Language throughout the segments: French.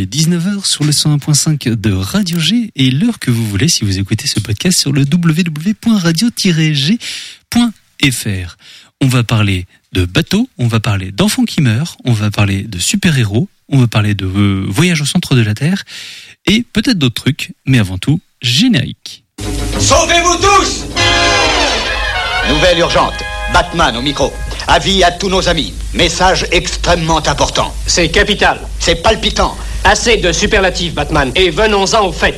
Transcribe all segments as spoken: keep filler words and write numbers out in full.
est dix-neuf heures sur le cent un point cinq de Radio G et l'heure que vous voulez si vous écoutez ce podcast sur le w w w point radio tiret g point f r. On va parler de bateaux, on va parler d'enfants qui meurent, on va parler de super-héros, on va parler de euh, voyage au centre de la Terre et peut-être d'autres trucs, mais avant tout, générique. Sauvez-vous tous! Nouvelle urgente, Batman au micro. Avis à tous nos amis. Message extrêmement important. C'est capital. C'est palpitant. Assez de superlatifs, Batman. Et venons-en au fait.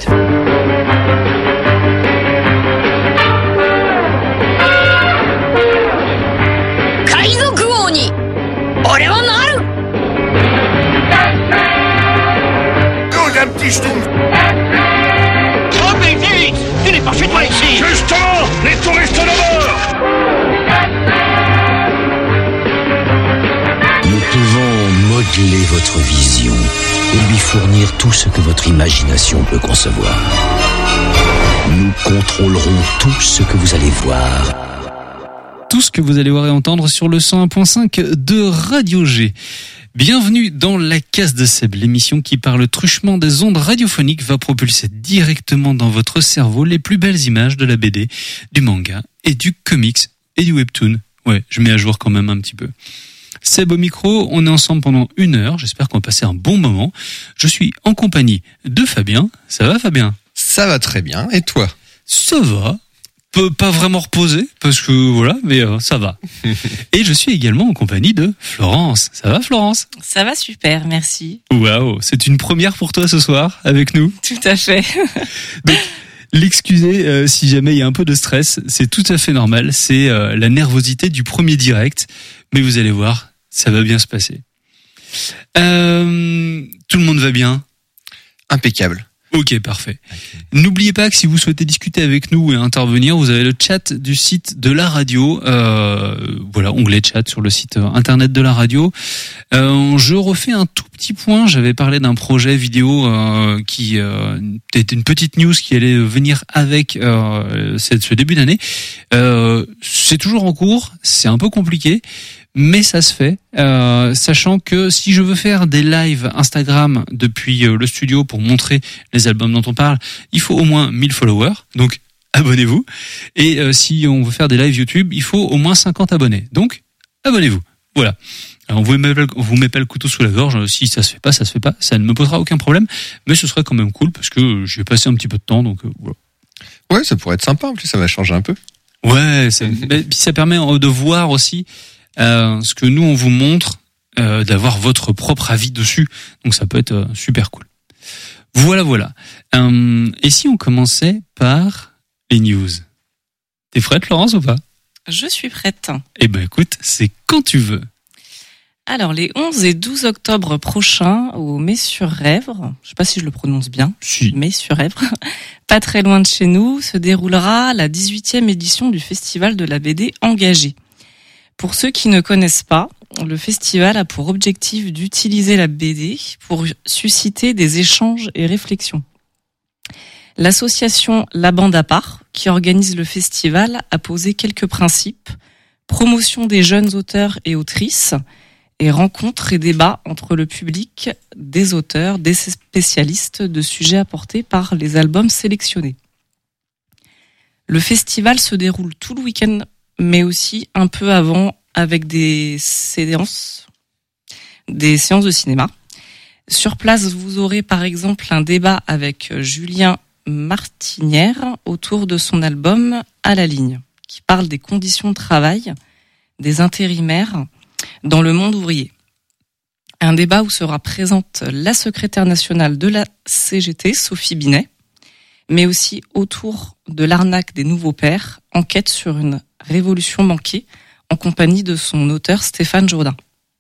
Kaizoku Oni. Ore wa naru. Nous, un petit schtroumpf. Oh, mais vite! Tu n'es pas chez toi ici! Justement, les touristes d'abord! Nous pouvons modeler votre vision et lui fournir tout ce que votre imagination peut concevoir. Nous contrôlerons tout ce que vous allez voir. Tout ce que vous allez voir et entendre sur le cent un point cinq de Radio G. Bienvenue dans La Case de Seb, l'émission qui par le truchement des ondes radiophoniques va propulser directement dans votre cerveau les plus belles images de la B D, du manga et du comics et du webtoon. Ouais, je mets à jour quand même un petit peu. Seb au micro, on est ensemble pendant une heure, j'espère qu'on va passer un bon moment. Je suis en compagnie de Fabien. Ça va Fabien ? Ça va très bien, et toi ? Ça va. Peu, pas vraiment reposé, parce que voilà, mais euh, ça va. Et je suis également en compagnie de Florence. Ça va Florence ? Ça va super, merci. Waouh, c'est une première pour toi ce soir, avec nous ? Tout à fait. Donc, l'excuser euh, si jamais il y a un peu de stress, c'est tout à fait normal. C'est euh, la nervosité du premier direct, mais vous allez voir, ça va bien se passer. Euh, tout le monde va bien ? Impeccable. Ok, parfait. Okay. N'oubliez pas que si vous souhaitez discuter avec nous et intervenir, vous avez le chat du site de la radio. Euh, voilà, onglet chat sur le site internet de la radio. Euh, je refais un tout petit point. J'avais parlé d'un projet vidéo euh, qui euh, était une petite news qui allait venir avec euh, ce début d'année. Euh, c'est toujours en cours. C'est un peu compliqué. Mais ça se fait, euh, sachant que si je veux faire des lives Instagram depuis euh, le studio pour montrer les albums dont on parle, il faut au moins mille followers, donc abonnez-vous. Et euh, si on veut faire des lives YouTube, il faut au moins cinquante abonnés, donc abonnez-vous. Voilà. Alors, vous ne vous mettez pas le couteau sous la gorge, si ça se fait pas, ça se fait pas, ça ne me posera aucun problème, mais ce serait quand même cool parce que j'y ai passé un petit peu de temps, donc euh, voilà. Ouais, ça pourrait être sympa, en plus ça va changer un peu. Ouais, c'est, mais, puis ça permet de voir aussi Euh, ce que nous on vous montre, euh, d'avoir votre propre avis dessus, donc ça peut être euh, super cool. Voilà, voilà. Euh, et si on commençait par les news ? T'es prête, Laurence, ou pas ? Je suis prête. Eh ben écoute, c'est quand tu veux. Alors, les onze et douze octobre prochains, au Mets-sur-Rèvre, je sais pas si je le prononce bien, si. Mets-sur-Rèvre, pas très loin de chez nous, se déroulera la dix-huitième édition du Festival de la B D Engagé. Pour ceux qui ne connaissent pas, le festival a pour objectif d'utiliser la B D pour susciter des échanges et réflexions. L'association La Bande à part, qui organise le festival, a posé quelques principes: promotion des jeunes auteurs et autrices, et rencontres et débats entre le public, des auteurs, des spécialistes de sujets apportés par les albums sélectionnés. Le festival se déroule tout le week-end, mais aussi un peu avant avec des séances, des séances de cinéma. Sur place, vous aurez par exemple un débat avec Julien Martinière autour de son album À la ligne, qui parle des conditions de travail des intérimaires dans le monde ouvrier. Un débat où sera présente la secrétaire nationale de la C G T, Sophie Binet, mais aussi autour de l'arnaque des nouveaux pères, enquête sur une révolution manquée, en compagnie de son auteur Stéphane Jourdain.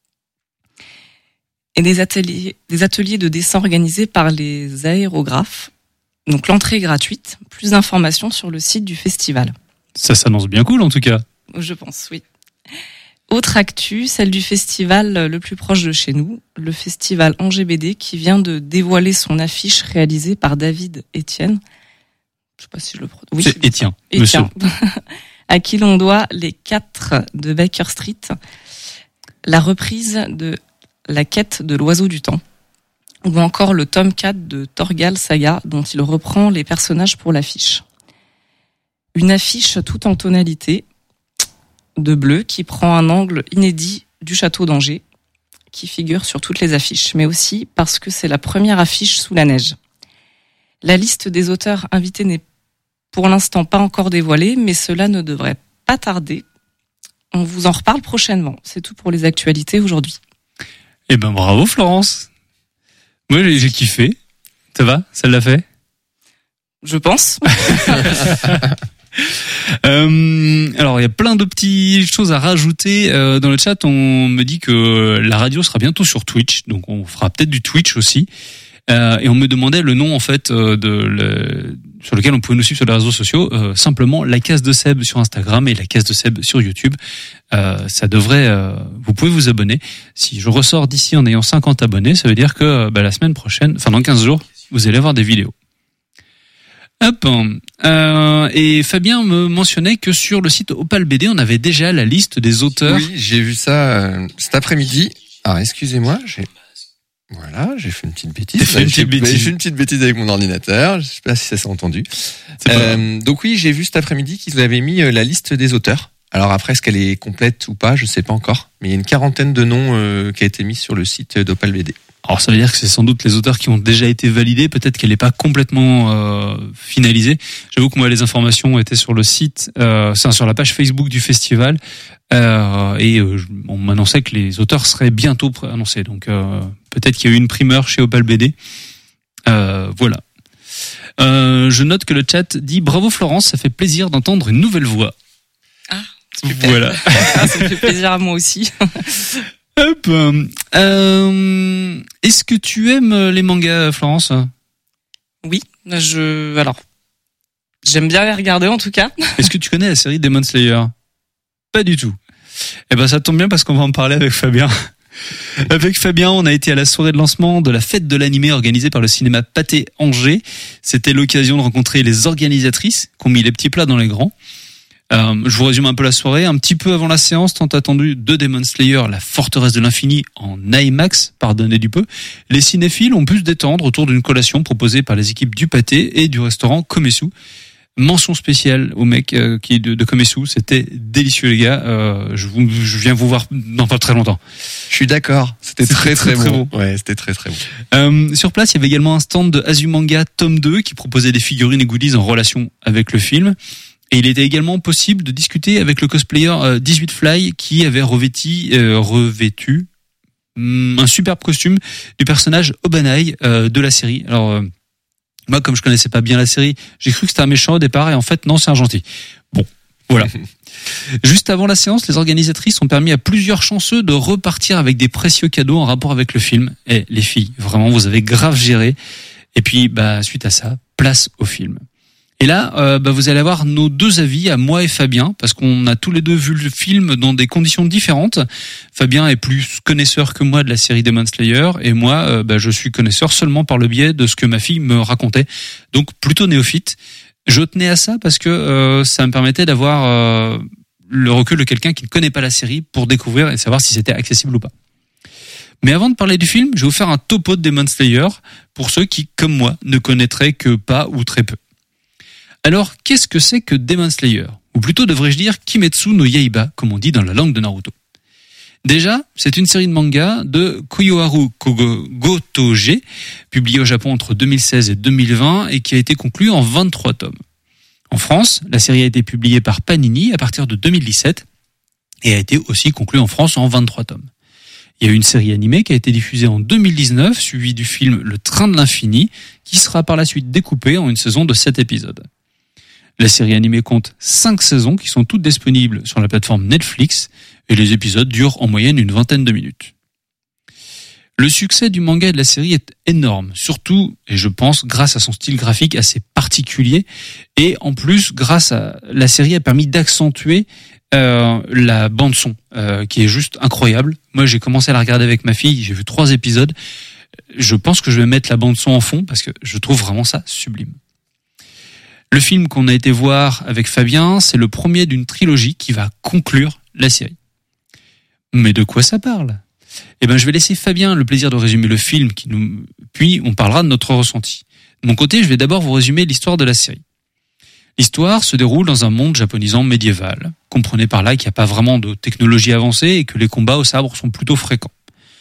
Et des ateliers, des ateliers de dessin organisés par les aérographes. Donc l'entrée est gratuite. Plus d'informations sur le site du festival. Ça s'annonce bien cool en tout cas. Je pense, oui. Autre actu, celle du festival le plus proche de chez nous, le festival Angers B D, qui vient de dévoiler son affiche réalisée par David Etienne. Je sais pas si je le prononce. Oui, c'est Etienne, Etienne. À qui l'on doit les quatre de Baker Street, la reprise de La quête de l'oiseau du temps, ou encore le tome quatre de Torgal Saga, dont il reprend les personnages pour l'affiche. Une affiche toute en tonalité de bleu qui prend un angle inédit du château d'Angers, qui figure sur toutes les affiches, mais aussi parce que c'est la première affiche sous la neige. La liste des auteurs invités n'est pour l'instant pas encore dévoilée, mais cela ne devrait pas tarder. On vous en reparle prochainement. C'est tout pour les actualités aujourd'hui. Eh ben bravo Florence. Moi j'ai, j'ai kiffé. Ça va ? Ça l'a fait ? Je pense. Euh, alors il y a plein de petites choses à rajouter euh, dans le chat. On me dit que la radio sera bientôt sur Twitch, donc on fera peut-être du Twitch aussi. Euh, et on me demandait le nom en fait euh, de le, sur lequel on pouvait nous suivre sur les réseaux sociaux. Euh, simplement la case de Seb sur Instagram et la case de Seb sur YouTube. Euh, ça devrait. Euh, vous pouvez vous abonner. Si je ressors d'ici en ayant cinquante abonnés, ça veut dire que bah, la semaine prochaine, enfin dans quinze jours, vous allez avoir des vidéos. Hop. Euh, et Fabien me mentionnait que sur le site Opal B D, on avait déjà la liste des auteurs. Oui, j'ai vu ça euh, cet après-midi. Alors, excusez-moi, j'ai... Voilà, j'ai fait une petite bêtise. J'ai fait une petite j'ai, bêtise. J'ai fait une petite bêtise avec mon ordinateur. Je sais pas si ça s'est entendu. Euh, donc oui, j'ai vu cet après-midi qu'ils avaient mis euh, la liste des auteurs. Alors après, est-ce qu'elle est complète ou pas, je sais pas encore. Mais il y a une quarantaine de noms euh, qui a été mis sur le site d'Opal B D. Alors ça veut dire que c'est sans doute les auteurs qui ont déjà été validés, peut-être qu'elle n'est pas complètement euh, finalisée. J'avoue que moi les informations étaient sur le site, euh, c'est sur la page Facebook du festival, euh, et euh, on m'annonçait que les auteurs seraient bientôt annoncés. Donc euh, peut-être qu'il y a eu une primeur chez Opal B D. Euh, voilà. Euh, je note que le chat dit bravo Florence, ça fait plaisir d'entendre une nouvelle voix. Ah, super. Voilà. Ah, ça me fait plaisir à moi aussi. Hop. Euh, est-ce que tu aimes les mangas, Florence ? Oui, je alors j'aime bien les regarder en tout cas. Est-ce que tu connais la série Demon Slayer ? Pas du tout. Eh ben ça tombe bien parce qu'on va en parler avec Fabien. Avec Fabien, on a été à la soirée de lancement de la fête de l'animé organisée par le cinéma Pathé Angers. C'était l'occasion de rencontrer les organisatrices qui ont mis les petits plats dans les grands. Euh, je vous résume un peu la soirée. Un petit peu avant la séance tant attendue de Demon Slayer, la forteresse de l'infini en IMAX, pardonnez du peu, les cinéphiles ont pu se détendre autour d'une collation proposée par les équipes du Pâté et du restaurant Komesu. Mention spéciale aux mecs euh, qui de, de Komesu, c'était délicieux les gars. Euh, je, vous, je viens vous voir dans pas très longtemps. Je suis d'accord. C'était, C'était très très, très, très bon. bon. Ouais, c'était très très bon. Euh, sur place, il y avait également un stand de Azumanga tome deux qui proposait des figurines et goodies en relation avec le film. Et il était également possible de discuter avec le cosplayer euh, dix-huit Fly qui avait revêti, euh, revêtu hum, un superbe costume du personnage Obanai euh, de la série. Alors euh, moi, comme je connaissais pas bien la série, j'ai cru que c'était un méchant au départ et en fait non, c'est un gentil. Bon, voilà. Juste avant la séance, les organisatrices ont permis à plusieurs chanceux de repartir avec des précieux cadeaux en rapport avec le film. Et les filles, vraiment, vous avez grave géré. Et puis, bah suite à ça, place au film. Et là, euh, bah, vous allez avoir nos deux avis, à moi et Fabien, parce qu'on a tous les deux vu le film dans des conditions différentes. Fabien est plus connaisseur que moi de la série Demon Slayer, et moi, euh, bah, je suis connaisseur seulement par le biais de ce que ma fille me racontait. Donc plutôt néophyte. Je tenais à ça parce que euh, ça me permettait d'avoir euh, le recul de quelqu'un qui ne connaît pas la série pour découvrir et savoir si c'était accessible ou pas. Mais avant de parler du film, je vais vous faire un topo de Demon Slayer pour ceux qui, comme moi, ne connaîtraient que pas ou très peu. Alors, qu'est-ce que c'est que Demon Slayer ? Ou plutôt devrais-je dire Kimetsu no Yaiba, comme on dit dans la langue de Naruto. Déjà, c'est une série de mangas de Koyoharu Gotoge, publiée au Japon entre deux mille seize et deux mille vingt et qui a été conclue en vingt-trois tomes. En France, la série a été publiée par Panini à partir de deux mille dix-sept et a été aussi conclue en France en vingt-trois tomes. Il y a eu une série animée qui a été diffusée en deux mille dix-neuf, suivie du film Le Train de l'Infini, qui sera par la suite découpée en une saison de sept épisodes. La série animée compte cinq saisons qui sont toutes disponibles sur la plateforme Netflix et les épisodes durent en moyenne une vingtaine de minutes. Le succès du manga et de la série est énorme, surtout, et je pense, grâce à son style graphique assez particulier et en plus, grâce à la série a permis d'accentuer euh, la bande son euh, qui est juste incroyable. Moi, j'ai commencé à la regarder avec ma fille, j'ai vu trois épisodes. Je pense que je vais mettre la bande son en fond parce que je trouve vraiment ça sublime. Le film qu'on a été voir avec Fabien, c'est le premier d'une trilogie qui va conclure la série. Mais de quoi ça parle ? Eh ben, je vais laisser Fabien le plaisir de résumer le film, qui nous, puis on parlera de notre ressenti. De mon côté, je vais d'abord vous résumer l'histoire de la série. L'histoire se déroule dans un monde japonisant médiéval. Comprenez par là qu'il n'y a pas vraiment de technologie avancée et que les combats au sabre sont plutôt fréquents.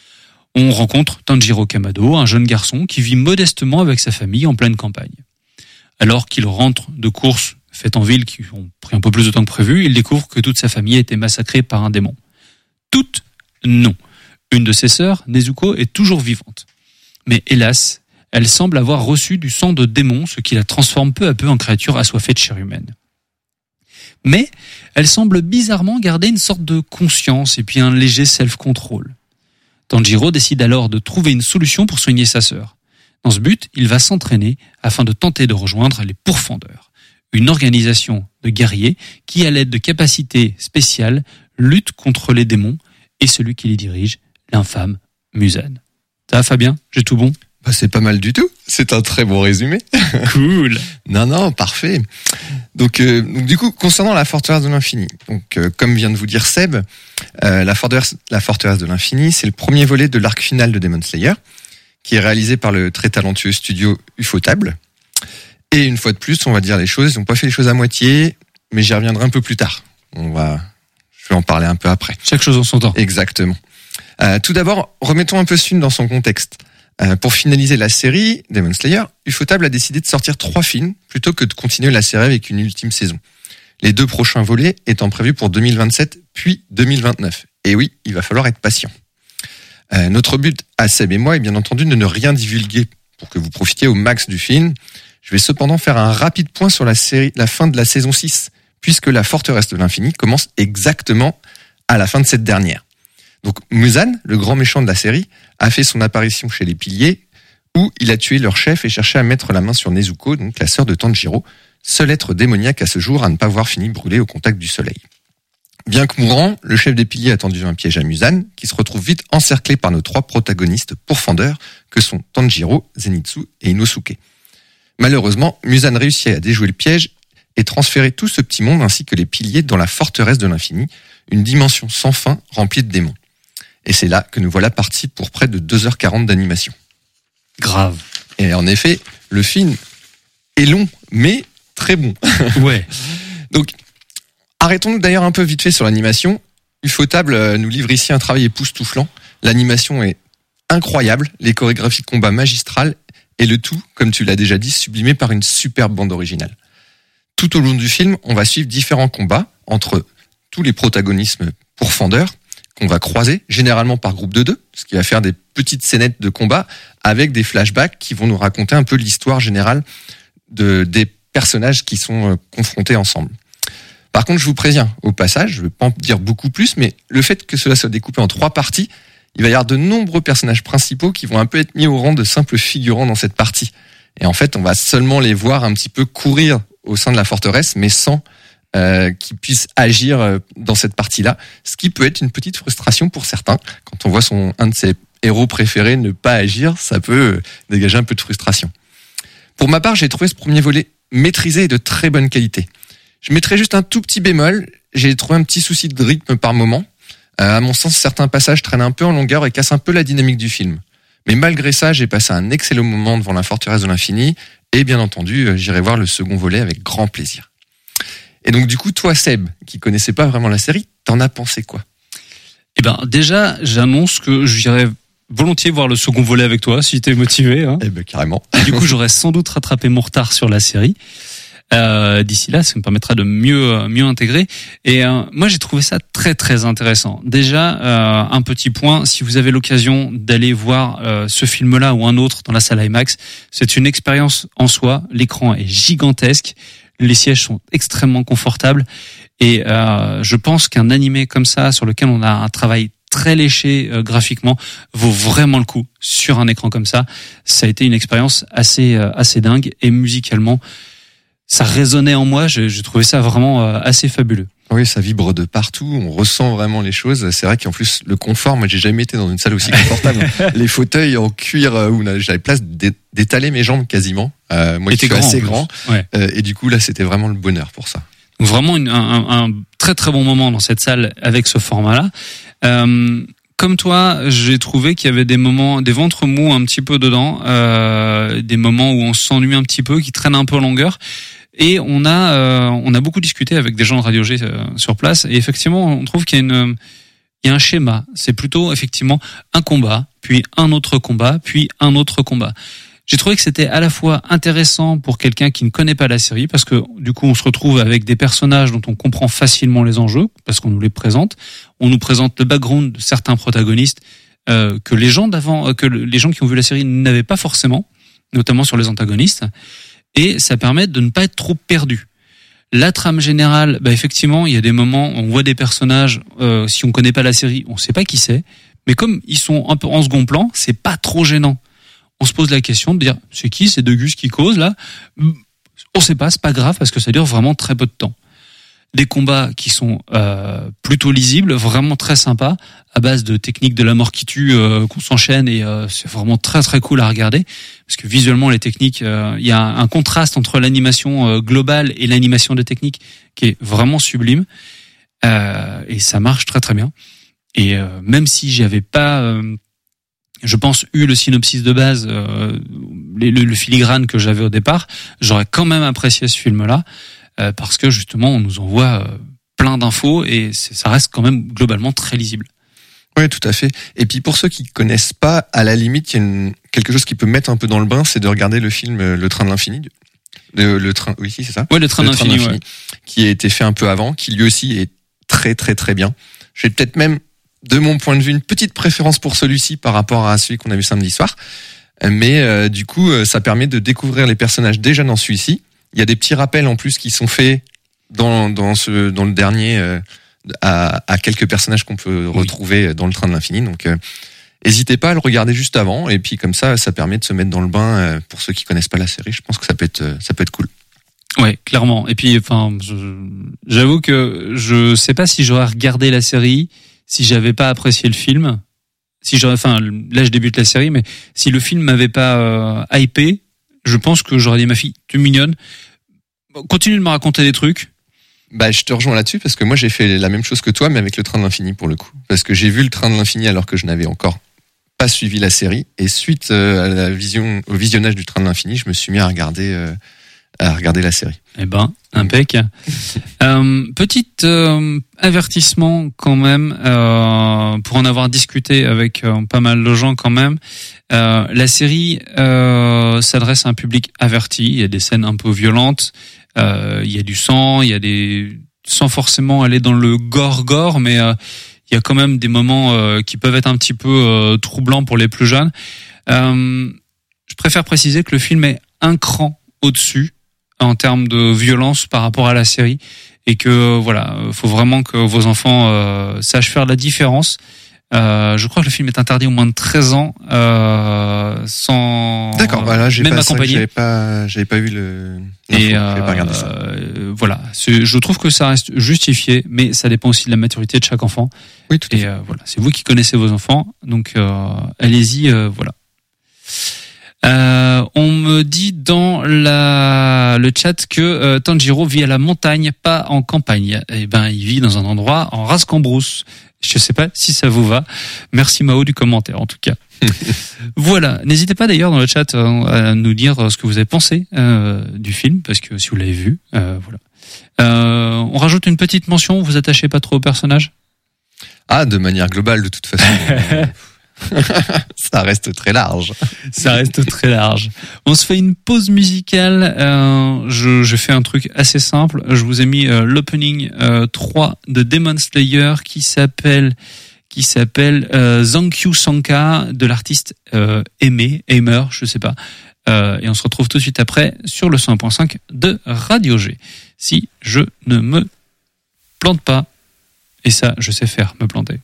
On rencontre Tanjiro Kamado, un jeune garçon qui vit modestement avec sa famille en pleine campagne. Alors qu'il rentre de courses faites en ville qui ont pris un peu plus de temps que prévu, il découvre que toute sa famille a été massacrée par un démon. Toutes, non. Une de ses sœurs, Nezuko, est toujours vivante. Mais hélas, elle semble avoir reçu du sang de démon, ce qui la transforme peu à peu en créature assoiffée de chair humaine. Mais elle semble bizarrement garder une sorte de conscience et puis un léger self-control. Tanjiro décide alors de trouver une solution pour soigner sa sœur. Dans ce but, il va s'entraîner afin de tenter de rejoindre les Pourfendeurs, une organisation de guerriers qui, à l'aide de capacités spéciales, lutte contre les démons et celui qui les dirige, l'infâme Muzan. Ça va, Fabien? J'ai tout bon? Bah, c'est pas mal du tout. C'est un très bon résumé. Cool. Non, non, parfait. Donc, euh, donc, du coup, concernant la forteresse de l'infini, donc euh, comme vient de vous dire Seb, euh, la forteresse, la forteresse de l'infini, c'est le premier volet de l'arc final de Demon Slayer, qui est réalisé par le très talentueux studio Ufotable. Et une fois de plus, on va dire les choses. Ils n'ont pas fait les choses à moitié, mais j'y reviendrai un peu plus tard. On va, je vais en parler un peu après. Chaque chose en son temps. Exactement. Euh, tout d'abord, remettons un peu ce film dans son contexte. Euh, pour finaliser la série Demon Slayer, Ufotable a décidé de sortir trois films plutôt que de continuer la série avec une ultime saison. Les deux prochains volets étant prévus pour deux mille vingt-sept puis deux mille vingt-neuf. Et oui, il va falloir être patient. Euh, notre but à Seb et moi est bien entendu de ne rien divulguer pour que vous profitiez au max du film. Je vais cependant faire un rapide point sur la série, la fin de la saison six, puisque la forteresse de l'infini commence exactement à la fin de cette dernière. Donc Muzan, le grand méchant de la série, a fait son apparition chez les piliers, où il a tué leur chef et cherché à mettre la main sur Nezuko, donc la sœur de Tanjiro, seul être démoniaque à ce jour à ne pas avoir fini brûlé au contact du soleil. Bien que mourant, le chef des piliers a tendu un piège à Muzan, qui se retrouve vite encerclé par nos trois protagonistes pourfendeurs, que sont Tanjiro, Zenitsu et Inosuke. Malheureusement, Muzan réussit à déjouer le piège et transférer tout ce petit monde ainsi que les piliers dans la forteresse de l'infini, une dimension sans fin remplie de démons. Et c'est là que nous voilà partis pour près de deux heures quarante d'animation. Grave. Et en effet, le film est long, mais très bon. Ouais. Donc, arrêtons-nous d'ailleurs un peu vite fait sur l'animation. Ufotable nous livre ici un travail époustouflant. L'animation est incroyable, les chorégraphies de combat magistrales, et le tout, comme tu l'as déjà dit, sublimé par une superbe bande originale. Tout au long du film, on va suivre différents combats entre tous les protagonismes pourfendeurs qu'on va croiser, généralement par groupe de deux, ce qui va faire des petites scénettes de combat avec des flashbacks qui vont nous raconter un peu l'histoire générale de, des personnages qui sont confrontés ensemble. Par contre, je vous préviens, au passage, je ne vais pas en dire beaucoup plus, mais le fait que cela soit découpé en trois parties, il va y avoir de nombreux personnages principaux qui vont un peu être mis au rang de simples figurants dans cette partie. Et en fait, on va seulement les voir un petit peu courir au sein de la forteresse, mais sans euh, qu'ils puissent agir dans cette partie-là. Ce qui peut être une petite frustration pour certains. Quand on voit son, un de ses héros préférés ne pas agir, ça peut dégager un peu de frustration. Pour ma part, j'ai trouvé ce premier volet maîtrisé et de très bonne qualité. Je mettrai juste un tout petit bémol. J'ai trouvé un petit souci de rythme par moment. Euh, à mon sens, certains passages traînent un peu en longueur et cassent un peu la dynamique du film. Mais malgré ça, j'ai passé un excellent moment devant la forteresse de l'infini et bien entendu, j'irai voir le second volet avec grand plaisir. Et donc du coup, toi Seb, qui connaissais pas vraiment la série, t'en as pensé quoi ? Eh ben déjà, j'annonce que j'irai volontiers voir le second volet avec toi si t'es motivé. Hein. Eh ben carrément. Et du coup, j'aurai sans doute rattrapé mon retard sur la série. Euh, d'ici là, ça me permettra de mieux mieux intégrer. Et euh, moi, j'ai trouvé ça très très intéressant. Déjà, euh, un petit point, si vous avez l'occasion d'aller voir euh, ce film-là ou un autre dans la salle IMAX, c'est une expérience en soi. L'écran est gigantesque, les sièges sont extrêmement confortables, et euh, je pense qu'un animé comme ça, sur lequel on a un travail très léché euh, graphiquement, vaut vraiment le coup sur un écran comme ça. Ça a été une expérience assez euh, assez dingue, et musicalement, ça résonnait en moi, je, je trouvais ça vraiment euh, assez fabuleux. Oui, ça vibre de partout, on ressent vraiment les choses. C'est vrai qu'en plus, le confort, moi j'ai jamais été dans une salle aussi confortable. Les fauteuils en cuir où j'avais place d'étaler mes jambes quasiment. Euh, moi, je suis assez grand. Ouais. Euh, et du coup, là, c'était vraiment le bonheur pour ça. Donc, vraiment une, un, un très très bon moment dans cette salle avec ce format-là. Euh, comme toi, j'ai trouvé qu'il y avait des moments, des ventres mous un petit peu dedans, euh, des moments où on s'ennuie un petit peu, qui traînent un peu en longueur. Et on a, euh, on a beaucoup discuté avec des gens de Radio G euh, sur place. Et effectivement, on trouve qu'il y a une, il y a un schéma. C'est plutôt effectivement un combat, puis un autre combat, puis un autre combat. J'ai trouvé que c'était à la fois intéressant pour quelqu'un qui ne connaît pas la série, parce que du coup on se retrouve avec des personnages dont on comprend facilement les enjeux, parce qu'on nous les présente. On nous présente le background de certains protagonistes euh, que les gens d'avant, euh, que les gens qui ont vu la série n'avaient pas forcément, notamment sur les antagonistes. Et ça permet de ne pas être trop perdu. La trame générale, bah effectivement, il y a des moments où on voit des personnages, euh, si on connaît pas la série, on sait pas qui c'est, mais comme ils sont un peu en second plan, c'est pas trop gênant. On se pose la question de dire, c'est qui ces deux gus qui causent là? On sait pas, c'est pas grave parce que ça dure vraiment très peu de temps. Des combats qui sont euh, plutôt lisibles, vraiment très sympas, à base de techniques de la mort qui tue euh, qu'on s'enchaîne et euh, c'est vraiment très très cool à regarder parce que visuellement les techniques, il euh, y a un, un contraste entre l'animation euh, globale et l'animation des techniques qui est vraiment sublime euh, et ça marche très très bien. Et euh, même si j'avais pas euh, je pense, eu le synopsis de base, euh, le, le filigrane que j'avais au départ, j'aurais quand même apprécié ce film-là, euh, parce que justement, on nous envoie euh, plein d'infos et c'est, ça reste quand même globalement très lisible. Oui, tout à fait. Et puis pour ceux qui connaissent pas, à la limite, il y a une, quelque chose qui peut mettre un peu dans le bain, c'est de regarder le film Le Train de l'Infini. Le, le train, oui, c'est ça. Ouais, Le Train de l'Infini, ouais. Qui a été fait un peu avant, qui lui aussi est très très très bien. Je vais peut-être même de mon point de vue, une petite préférence pour celui-ci par rapport à celui qu'on a vu samedi soir. Mais euh, du coup, ça permet de découvrir les personnages déjà dans celui-ci. Il y a des petits rappels en plus qui sont faits dans dans ce dans le dernier euh, à, à quelques personnages qu'on peut oui. retrouver dans Le Train de l'Infini. Donc, euh, n'hésitez pas à le regarder juste avant. Et puis comme ça, ça permet de se mettre dans le bain euh, pour ceux qui connaissent pas la série. Je pense que ça peut être ça peut être cool. Ouais, clairement. Et puis, enfin, j'avoue que je sais pas si j'aurais regardé la série si j'avais pas apprécié le film, si j'aurais, enfin, là je débute la série, mais si le film m'avait pas euh, hypé, je pense que j'aurais dit ma fille, tu es mignonne, continue de me raconter des trucs. Bah, je te rejoins là-dessus parce que moi j'ai fait la même chose que toi, mais avec Le Train de l'Infini pour le coup, parce que j'ai vu Le Train de l'Infini alors que je n'avais encore pas suivi la série, et suite euh, à la vision, au visionnage du Train de l'Infini, je me suis mis à regarder. Euh, à regarder la série. Eh ben, impec. euh, petit euh, avertissement quand même, euh, pour en avoir discuté avec euh, pas mal de gens quand même. Euh, la série euh, s'adresse à un public averti. Il y a des scènes un peu violentes, euh, il y a du sang, il y a des, sans forcément aller dans le gore-gore, mais euh, il y a quand même des moments euh, qui peuvent être un petit peu euh, troublants pour les plus jeunes. Euh, je préfère préciser que le film est un cran au-dessus en termes de violence par rapport à la série et que voilà, faut vraiment que vos enfants euh, sachent faire la différence. Euh, je crois que le film est interdit au moins de treize ans euh, sans D'accord, bah là, j'ai même pas accompagné. Ça, j'avais pas j'avais pas eu le et euh, pas euh, voilà, c'est, je trouve que ça reste justifié, mais ça dépend aussi de la maturité de chaque enfant. Oui, tout à et fait. Euh, voilà, c'est vous qui connaissez vos enfants, donc euh, allez-y, euh, voilà. Euh, on me dit dans la, le chat que euh, Tanjiro vit à la montagne, pas en campagne. Eh ben, il vit dans un endroit en Rascambrousse. Je sais pas si ça vous va. Merci Mao du commentaire, en tout cas. Voilà. N'hésitez pas d'ailleurs dans le chat euh, à nous dire ce que vous avez pensé euh, du film, parce que si vous l'avez vu, euh, voilà. Euh, on rajoute une petite mention. Vous attachez pas trop au personnage? Ah, de manière globale, de toute façon. Ça reste très large. Ça reste très large. On se fait une pause musicale. Euh, je, je fais un truc assez simple. Je vous ai mis euh, l'opening euh, trois de Demon Slayer qui s'appelle qui s'appelle euh, Zankyu Sanka de l'artiste euh, Aimé, Aimer, je sais pas. Euh, et on se retrouve tout de suite après sur le cent un virgule cinq de Radio G. Si je ne me plante pas, et ça, je sais faire, me planter.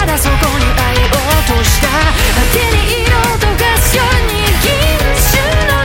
Should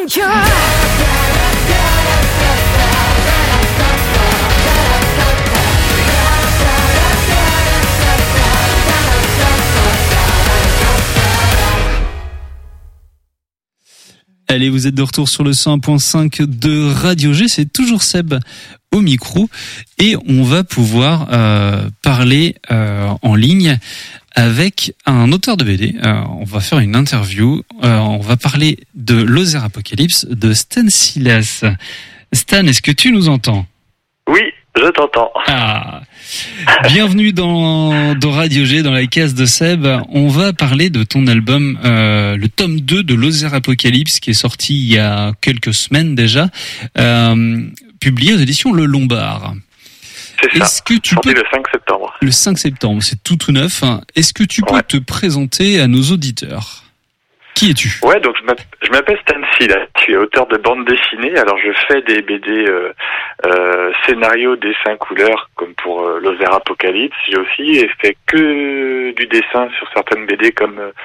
Allez, vous êtes de retour sur le cent un point cinq de Radio G, c'est toujours Seb au micro et on va pouvoir euh, parler euh, en ligne avec un auteur de B D. Euh, on va faire une interview, euh, on va parler de Lothair Apocalypse de Stan Silas. Stan, est-ce que tu nous entends ? Oui, je t'entends. Ah, bienvenue dans, dans Radio G, dans la case de Seb. On va parler de ton album, euh, le tome deux de Lothair Apocalypse, qui est sorti il y a quelques semaines déjà, euh, publié aux éditions Le Lombard. C'est ça, Est-ce que tu sorti peux... le cinq septembre. Le cinq septembre, c'est tout tout neuf. Est-ce que tu peux ouais. te présenter à nos auditeurs ? Qui es-tu ? Ouais, donc je m'appelle Stan Silas, je suis auteur de bande dessinée. Alors je fais des B D euh, euh, scénarios, dessins, couleurs, comme pour euh, Lothair Apocalypse. J'ai aussi fait que du dessin sur certaines B D comme euh,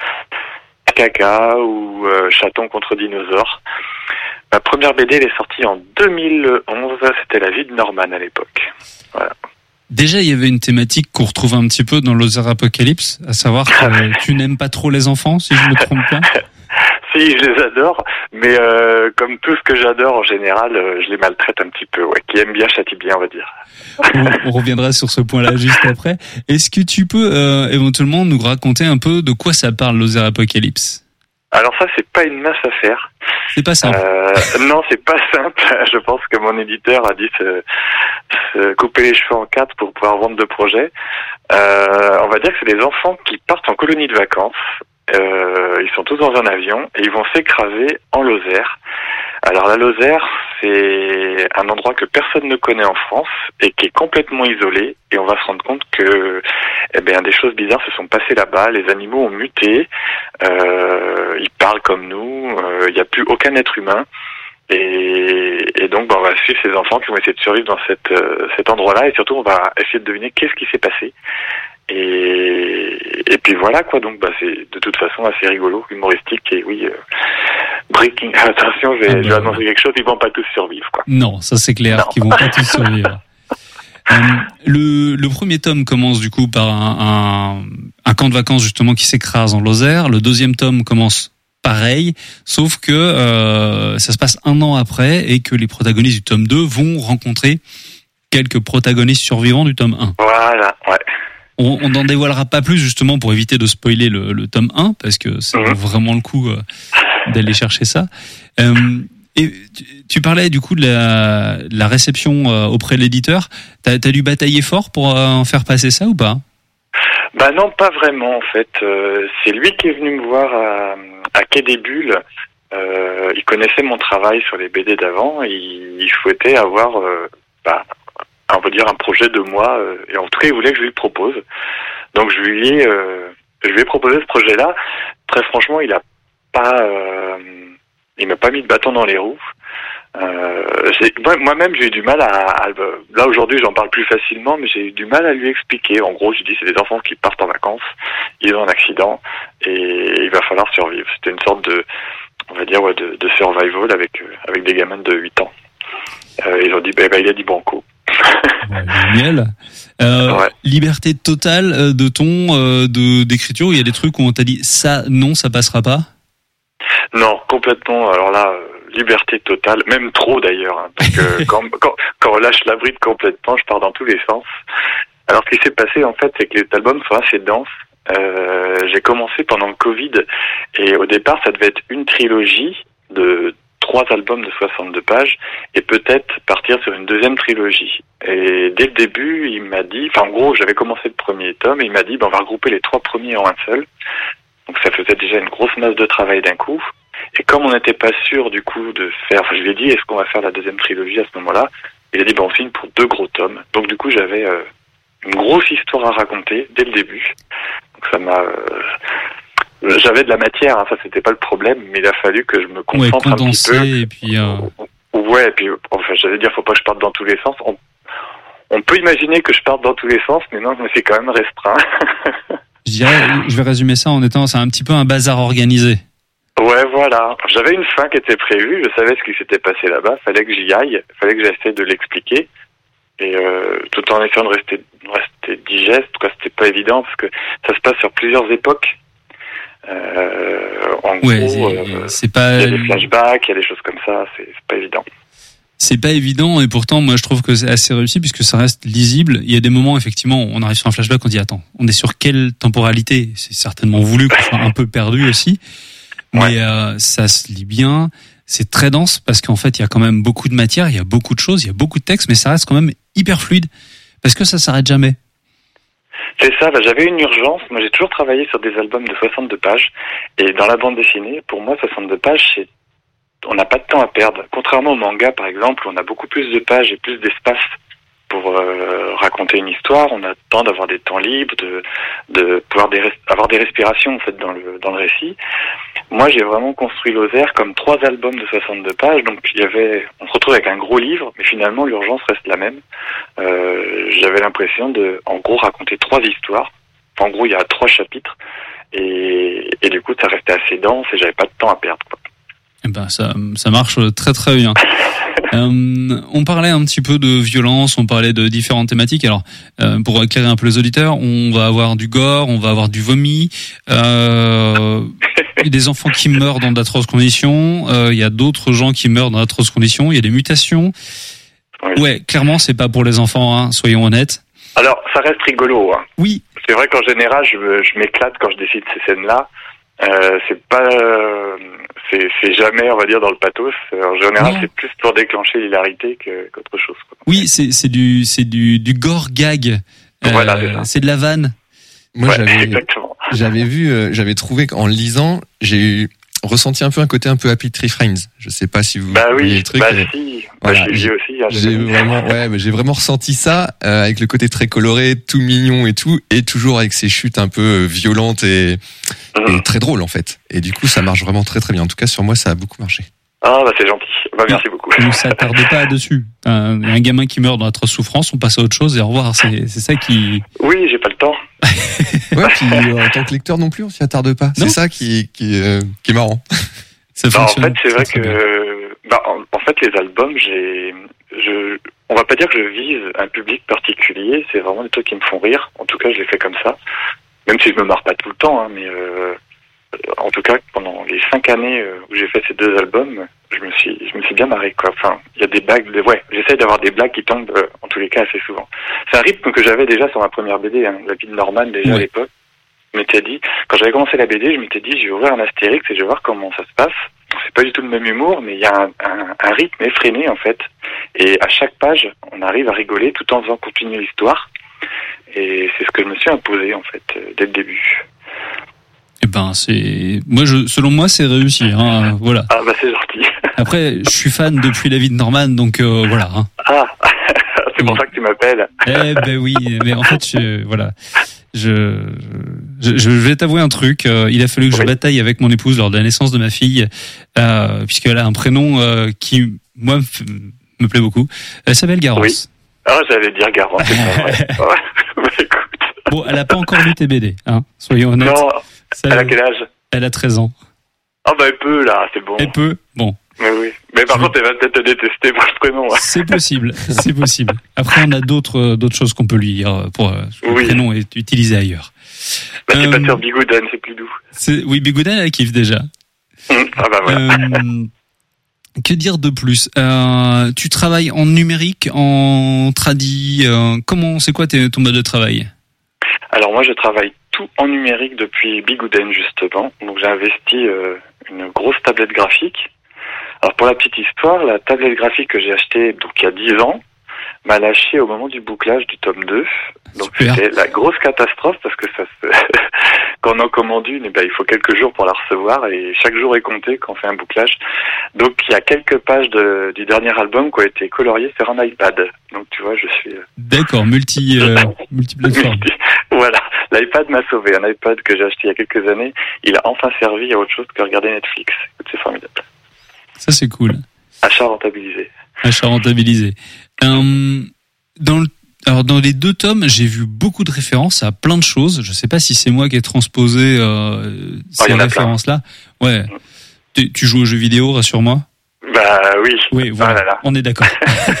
Caca ou euh, Chaton contre dinosaures. Ma première B D, elle est sortie en deux mille onze, c'était La vie de Norman à l'époque. Voilà. Déjà, il y avait une thématique qu'on retrouve un petit peu dans Lothair Apocalypse, à savoir que tu n'aimes pas trop les enfants, si je me trompe pas. Si, je les adore, mais euh, comme tout ce que j'adore en général, euh, je les maltraite un petit peu. Ouais. Qui aime bien châtie bien, on va dire. On, on reviendra sur ce point-là juste après. Est-ce que tu peux euh, éventuellement nous raconter un peu de quoi ça parle, Lothair Apocalypse ? Alors ça, c'est pas une mince affaire. C'est pas simple. Euh, non, c'est pas simple. Je pense que mon éditeur a dit se, se couper les cheveux en quatre pour pouvoir vendre deux projets. Euh, on va dire que c'est des enfants qui partent en colonie de vacances. Euh, ils sont tous dans un avion et ils vont s'écraser en Lozère. Alors la Lozère, c'est un endroit que personne ne connaît en France et qui est complètement isolé. Et on va se rendre compte que, eh bien, des choses bizarres se sont passées là-bas. Les animaux ont muté. Euh, ils parlent comme nous. Euh, il n'y a plus aucun être humain. Et, et donc, bah, on va suivre ces enfants qui vont essayer de survivre dans cette, euh, cet endroit-là. Et surtout, on va essayer de deviner qu'est-ce qui s'est passé. Et, et puis voilà, quoi. Donc, bah, c'est de toute façon assez rigolo, humoristique. Et oui, euh, breaking. Attention, je vais, ah bah, je vais annoncer quelque chose. Ils vont pas tous survivre, quoi. Non, ça c'est clair. Non. Qu'ils vont pas tous survivre. euh, le, le premier tome commence du coup par un, un, un camp de vacances justement qui s'écrase en Lozère. Le deuxième tome commence pareil, sauf que euh, ça se passe un an après et que les protagonistes du tome deux vont rencontrer quelques protagonistes survivants du tome un. Voilà, ouais. On, on n'en dévoilera pas plus justement pour éviter de spoiler le, le tome un parce que c'est mmh. vraiment le coup euh, d'aller chercher ça. Euh, et tu, tu parlais du coup de la, de la réception euh, auprès de l'éditeur. T'as, t'as dû batailler fort pour euh, en faire passer ça ou pas ? Bah non, pas vraiment en fait. Euh, c'est lui qui est venu me voir à, à Quai des Bulles. Euh, il connaissait mon travail sur les B D d'avant. Et il, il souhaitait avoir, euh, bah, on va dire un projet de moi. Euh, et en tout cas, il voulait que je lui le propose. Donc je lui ai, euh, je lui ai proposé ce projet-là. Très franchement, il a pas, euh, il m'a pas mis de bâton dans les roues. Euh, j'ai, moi-même j'ai eu du mal à, à là aujourd'hui j'en parle plus facilement, mais j'ai eu du mal à lui expliquer. En gros, je dis c'est des enfants qui partent en vacances, ils ont un accident et il va falloir survivre. C'était une sorte de, on va dire ouais, de, de survival avec avec des gamins de huit ans. Euh, ils ont dit bah, bah il a dit banco. Ouais, génial. Euh, ouais. Liberté totale de ton euh, de d'écriture. Il y a des trucs où on t'a dit ça non ça passera pas. Non, complètement. Alors là. Euh, Liberté totale, même trop d'ailleurs. Hein. Donc euh, quand, quand, quand on lâche la bride complètement, je pars dans tous les sens. Alors ce qui s'est passé en fait, c'est que les albums sont assez denses. Euh, j'ai commencé pendant le Covid et au départ, ça devait être une trilogie de trois albums de soixante-deux pages et peut-être partir sur une deuxième trilogie. Et dès le début, il m'a dit, enfin en gros, j'avais commencé le premier tome et il m'a dit, ben, on va regrouper les trois premiers en un seul. Donc ça faisait déjà une grosse masse de travail d'un coup. Et comme on n'était pas sûr du coup de faire, enfin je lui ai dit est-ce qu'on va faire la deuxième trilogie à ce moment-là, il a dit ben on signe pour deux gros tomes. Donc du coup j'avais euh, une grosse histoire à raconter dès le début. Donc ça m'a, euh, j'avais de la matière, hein, ça c'était pas le problème, mais il a fallu que je me concentre ouais, un petit peu. Et puis euh... ouais, et puis enfin j'allais dire faut pas que je parte dans tous les sens. On, on peut imaginer que je parte dans tous les sens, mais non, mais c'est quand même restreint. je dirais, je vais résumer ça en étant, c'est un petit peu un bazar organisé. Ouais, voilà. J'avais une fin qui était prévue, je savais ce qui s'était passé là-bas, fallait que j'y aille, fallait que j'essaie de l'expliquer. Et euh, tout en essayant de rester, de rester digeste, en tout cas c'était pas évident parce que ça se passe sur plusieurs époques. Euh, en ouais, gros, c'est, euh, c'est pas... il y a des flashbacks, il y a des choses comme ça, c'est, c'est pas évident. C'est pas évident et pourtant moi je trouve que c'est assez réussi puisque ça reste lisible. Il y a des moments effectivement on arrive sur un flashback, on dit attends, on est sur quelle temporalité ? C'est certainement voulu qu'on soit un peu perdu aussi, mais ouais. euh, ça se lit bien. C'est très dense parce qu'en fait il y a quand même beaucoup de matière, il y a beaucoup de choses, il y a beaucoup de textes, mais ça reste quand même hyper fluide parce que ça s'arrête jamais. C'est ça, bah, j'avais une urgence. Moi j'ai toujours travaillé sur des albums de soixante-deux pages et dans la bande dessinée, pour moi soixante-deux pages c'est on n'a pas de temps à perdre. Contrairement au manga, par exemple, on a beaucoup plus de pages et plus d'espace pour euh, raconter une histoire. On a le temps d'avoir des temps libres, de, de pouvoir des res- avoir des respirations en fait dans le dans le récit. Moi, j'ai vraiment construit Lozère comme trois albums de soixante-deux pages. Donc, il y avait, on se retrouve avec un gros livre, mais finalement, l'urgence reste la même. Euh, j'avais l'impression de, en gros, raconter trois histoires. En gros, il y a trois chapitres, et, et du coup, ça restait assez dense et j'avais pas de temps à perdre, quoi. Eh ben ça, ça marche très très bien. euh, on parlait un petit peu de violence, on parlait de différentes thématiques. Alors, euh, pour éclairer un peu les auditeurs, on va avoir du gore, on va avoir du vomi, euh, il y a des enfants qui meurent dans d'atroces conditions, euh, il y a d'autres gens qui meurent dans d'atroces conditions, il y a des mutations. Oui. Ouais, clairement, c'est pas pour les enfants, hein, soyons honnêtes. Alors, ça reste rigolo, hein. Oui. C'est vrai qu'en général, je, je m'éclate quand je décide ces scènes-là. Euh, c'est pas, euh, c'est, c'est jamais, on va dire, dans le pathos. En général, non. C'est plus pour déclencher l'hilarité que, qu'autre chose, quoi. Oui, c'est, c'est du, c'est du, du gore gag. Voilà, euh, c'est, c'est de la vanne. Moi, ouais, j'avais, exactement. j'avais vu, euh, j'avais trouvé qu'en lisant, j'ai eu, ressenti un peu un côté un peu Happy Tree Friends. Je sais pas si vous bah voyez oui, le truc. Bah mais... si, voilà, bah, je l'ai vu aussi. Hein, j'ai vraiment, ouais, mais j'ai vraiment ressenti ça euh, avec le côté très coloré, tout mignon et tout, et toujours avec ces chutes un peu violentes et, mmh. et très drôles en fait. Et du coup, ça marche vraiment très très bien. En tout cas, sur moi, ça a beaucoup marché. Ah bah c'est gentil. Bah merci beaucoup. Ne s'attarde pas dessus. Un, un gamin qui meurt dans l'atroce souffrance, on passe à autre chose et au revoir. C'est, c'est ça qui. Oui, j'ai pas le temps. Ouais, puis euh, en tant que lecteur non plus, on s'y attarde pas. Non. C'est ça qui, qui, euh, qui est marrant. Ça bah, en fait, c'est vrai que, bah, en, en fait, les albums, j'ai, je, on va pas dire que je vise un public particulier. C'est vraiment des trucs qui me font rire. En tout cas, je les fais comme ça. Même si je me marre pas tout le temps, hein, mais euh, en tout cas, pendant les cinq années où j'ai fait ces deux albums, je me suis, je me suis bien marré, quoi. Enfin, il y a des blagues, des, ouais, j'essaie d'avoir des blagues qui tombent, euh, en tous les cas, assez souvent. C'est un rythme que j'avais déjà sur ma première B D, hein, La vie de Norman, déjà oui. à l'époque. Je m'étais dit, quand j'avais commencé la B D, je m'étais dit, je vais ouvrir un Astérix et je vais voir comment ça se passe. C'est pas du tout le même humour, mais il y a un, un, un rythme effréné, en fait. Et à chaque page, on arrive à rigoler tout en faisant continuer l'histoire. Et c'est ce que je me suis imposé, en fait, euh, dès le début. Eh ben, c'est, moi, je, selon moi, c'est réussi, hein, voilà. Ah, bah, c'est gentil. Après, je suis fan depuis La vie de Norman, donc, euh, voilà, hein. Ah, c'est pour oui. ça que tu m'appelles. Eh ben oui, mais en fait, je, voilà. Je, je, je vais t'avouer un truc. Euh, il a fallu que oui. je bataille avec mon épouse lors de la naissance de ma fille, euh, puisqu'elle a un prénom euh, qui, moi, me, f- me plaît beaucoup. Elle s'appelle Garance. Oui. Ah, j'allais dire Garance. C'est pas vrai. Ouais. Écoute. Bon, elle a pas encore lu tes B D, hein. Soyons honnêtes. Non. Ça, elle a quel âge ? Elle a treize ans. Ah bah elle peut là, c'est bon. Elle peut, bon. Mais oui. Mais par je... contre, elle va peut-être te détester pour ce prénom. Ouais. C'est possible, c'est possible. Après, on a d'autres d'autres choses qu'on peut lui dire pour euh, le oui. prénom est utilisé ailleurs. Bah, c'est euh, pas sur Bigouden, c'est plus doux. C'est, oui, Bigouden, elle kiffe déjà. Mmh. Ah bah voilà. Euh, que dire de plus ? euh, Tu travailles en numérique, en tradi. Euh, comment, c'est quoi tes, ton mode de travail ? Alors moi, je travaille tout en numérique depuis Bigouden justement. Donc j'ai investi euh, une grosse tablette graphique. Alors pour la petite histoire, la tablette graphique que j'ai achetée donc il y a dix ans m'a lâché au moment du bouclage du tome deux. Donc Super. C'était la grosse catastrophe parce que ça se... quand on en commande une, eh ben, il faut quelques jours pour la recevoir et chaque jour est compté quand on fait un bouclage. Donc il y a quelques pages de, du dernier album qui ont été coloriées sur un iPad. Donc tu vois, je suis... D'accord, multi, euh, multi-plateforme. Voilà, l'iPad m'a sauvé. Un iPad que j'ai acheté il y a quelques années, il a enfin servi à autre chose que regarder Netflix. C'est formidable. Ça c'est cool. Achat rentabilisé. Achat rentabilisé. Euh, dans le, alors dans les deux tomes, j'ai vu beaucoup de références à plein de choses. Je sais pas si c'est moi qui ai transposé euh, ces oh, références-là. Ouais. Tu, tu joues aux jeux vidéo, rassure-moi. Bah oui. Oui, voilà. Ah là là. On est d'accord.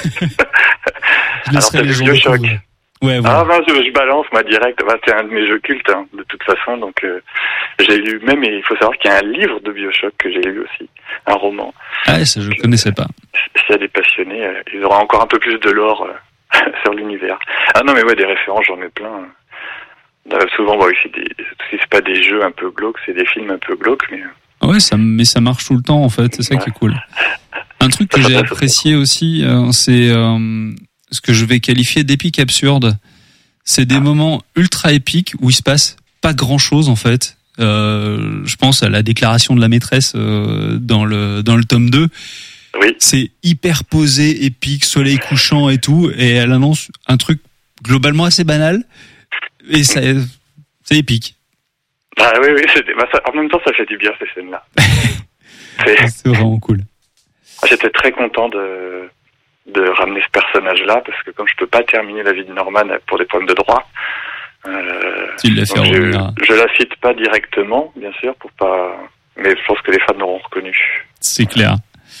Je Alors t'as vu BioShock. Ouais, voilà. Ah bah je, je balance moi direct. Bah, c'est un de mes jeux cultes hein, de toute façon. Donc euh, j'ai lu même et il faut savoir qu'il y a un livre de BioShock que j'ai lu aussi, un roman. Ah ça je ne connaissais pas. S'il y a des passionnés, euh, ils auront encore un peu plus de lore euh, sur l'univers. Ah non mais ouais des références j'en ai plein. Euh, souvent bah oui c'est des, si c'est pas des jeux un peu glauques, c'est des films un peu glauques mais. Ouais ça mais ça marche tout le temps en fait, c'est ça ouais. qui est cool. Un truc que j'ai apprécié aussi, euh, c'est euh, ce que je vais qualifier d'épique absurde. C'est des ah. moments ultra épiques où il se passe pas grand chose en fait. Euh, je pense à la déclaration de la maîtresse euh, dans le dans le tome deux. Oui. C'est hyper posé, épique, soleil couchant et tout, et elle annonce un truc globalement assez banal, et ça, c'est épique. Ah oui oui, c'était, bah, ça, en même temps ça fait du bien ces scènes-là. c'est... c'est vraiment cool. J'étais très content de de ramener ce personnage-là parce que comme je peux pas terminer la vie de Norman pour des problèmes de droit, euh, tu l'as fait revenir. Je, je la cite pas directement, bien sûr, pour pas. Mais je pense que les fans l'auront reconnu. C'est clair.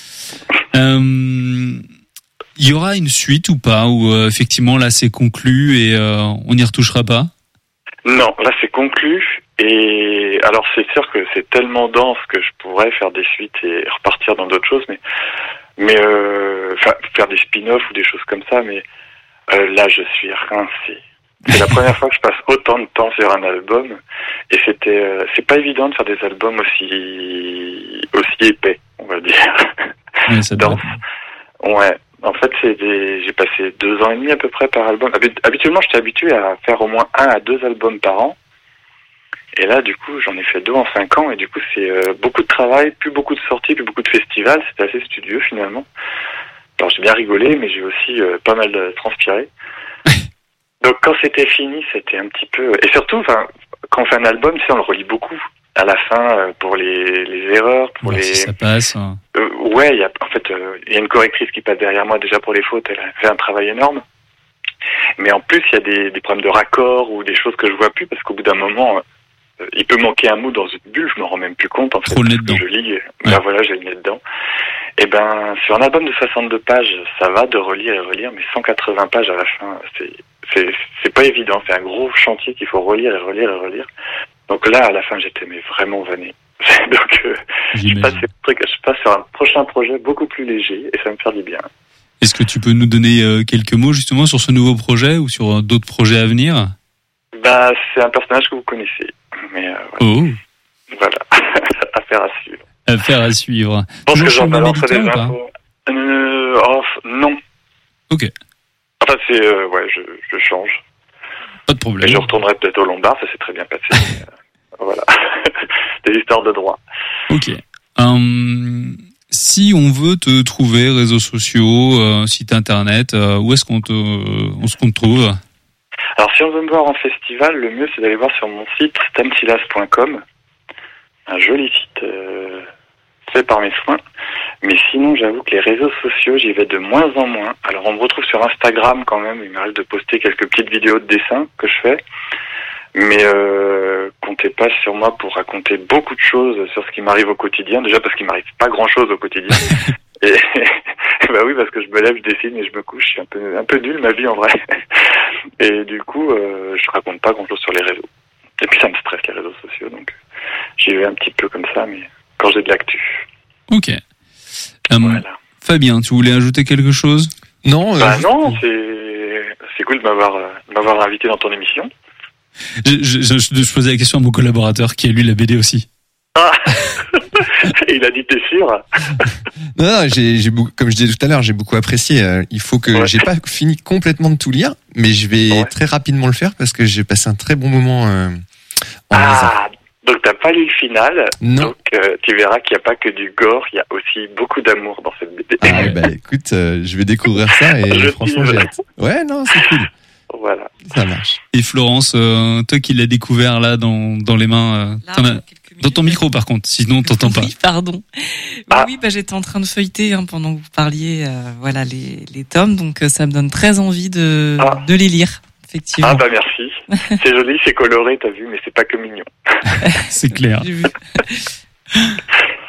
euh, il y aura une suite ou pas ou euh, effectivement là c'est conclu et euh, on n'y retouchera pas? Non, là c'est conclu et alors c'est sûr que c'est tellement dense que je pourrais faire des suites et repartir dans d'autres choses, mais mais euh, faire des spin-offs ou des choses comme ça, mais euh, là je suis rincé. C'est la première fois que je passe autant de temps sur un album et c'était euh, c'est pas évident de faire des albums aussi aussi épais, on va dire. Oui, ça dense. Ouais. En fait, c'est des... j'ai passé deux ans et demi à peu près par album. Habituellement, j'étais habitué à faire au moins un à deux albums par an. Et là, du coup, j'en ai fait deux en cinq ans. Et du coup, c'est euh, beaucoup de travail, plus beaucoup de sorties, plus beaucoup de festivals. C'était assez studieux, finalement. Alors, j'ai bien rigolé, mais j'ai aussi euh, pas mal transpiré. Donc, quand c'était fini, c'était un petit peu... Et surtout, enfin, quand on fait un album, tu sais, on le relit beaucoup. À la fin, euh, pour les, les erreurs, pour ouais, les... Si ça passe... Hein. Euh, ouais, y a, en fait, il euh, y a une correctrice qui passe derrière moi déjà pour les fautes. Elle a fait un travail énorme. Mais en plus, il y a des, des problèmes de raccord ou des choses que je vois plus parce qu'au bout d'un moment, euh, il peut manquer un mot dans une bulle. Je m'en rends même plus compte. En fait, trop le nez dedans. Je lis. Ouais. Ben voilà, j'ai le nez dedans. Et ben, sur un album de soixante-deux pages, ça va de relire et relire, mais cent quatre-vingts pages à la fin, c'est c'est c'est pas évident. C'est un gros chantier qu'il faut relire et relire et relire. Donc là, à la fin, j'étais mais vraiment vanné. Donc, euh, je passe, je passe sur un prochain projet beaucoup plus léger et ça me fait du bien. Est-ce que tu peux nous donner euh, quelques mots justement sur ce nouveau projet ou sur euh, d'autres projets à venir? Bah, c'est un personnage que vous connaissez. Mais euh, voilà. Oh. Voilà. Affaire à suivre. Affaire à suivre. Je pense que j'en balancerai des infos. Euh, oh, non. Ok. Enfin, c'est euh, ouais, je, je change. Pas de problème. Et je retournerai peut-être au Lombard, ça s'est très bien passé. mais, euh, voilà. Des histoires de droit. Ok. Um, si on veut te trouver, réseaux sociaux, euh, site internet, euh, où est-ce qu'on te, on se qu'on te trouve? Alors, si on veut me voir en festival, le mieux c'est d'aller voir sur mon site stanislas point com. Un joli site euh, fait par mes soins. Mais sinon, j'avoue que les réseaux sociaux, j'y vais de moins en moins. Alors, on me retrouve sur Instagram quand même. Il m'arrive de poster quelques petites vidéos de dessin que je fais. Mais euh, comptez pas sur moi pour raconter beaucoup de choses sur ce qui m'arrive au quotidien. Déjà parce qu'il m'arrive pas grand-chose au quotidien. et bah oui, parce que je me lève, je dessine et je me couche. Je suis un peu un peu nul ma vie en vrai. Et du coup, euh, je raconte pas grand-chose sur les réseaux. Et puis ça me stresse les réseaux sociaux, donc j'y vais un petit peu comme ça, mais quand j'ai de l'actu. Ok. Um, voilà. Fabien, tu voulais ajouter quelque chose? Non. Euh, bah non, c'est c'est cool de m'avoir de m'avoir invité dans ton émission. Je, je, je, je posais la question à mon collaborateur qui a lu la B D aussi. Ah. Il a dit t'es sûr? Non, non j'ai, j'ai beaucoup, comme je disais tout à l'heure, j'ai beaucoup apprécié. Euh, il faut que ouais. j'ai pas fini complètement de tout lire, mais je vais ouais. très rapidement le faire parce que j'ai passé un très bon moment euh, en ah, lisant. Donc t'as pas lu le final. Non. Donc euh, tu verras qu'il n'y a pas que du gore, il y a aussi beaucoup d'amour dans cette B D. Ah bah écoute, euh, je vais découvrir ça et je franchement j'ai hâte. Ouais, non, c'est cool. Voilà. Ça marche. Et Florence, euh, toi qui l'as découvert là dans dans les mains, euh, là, as... dans ton micro par contre, sinon t'entends pas. Oui, pardon. Ah. Oui, bah j'étais en train de feuilleter hein, pendant que vous parliez, euh, voilà les les tomes, donc euh, ça me donne très envie de ah. de les lire. Effectivement. Ah bah merci. C'est joli, c'est coloré, t'as vu, mais c'est pas que mignon. C'est clair.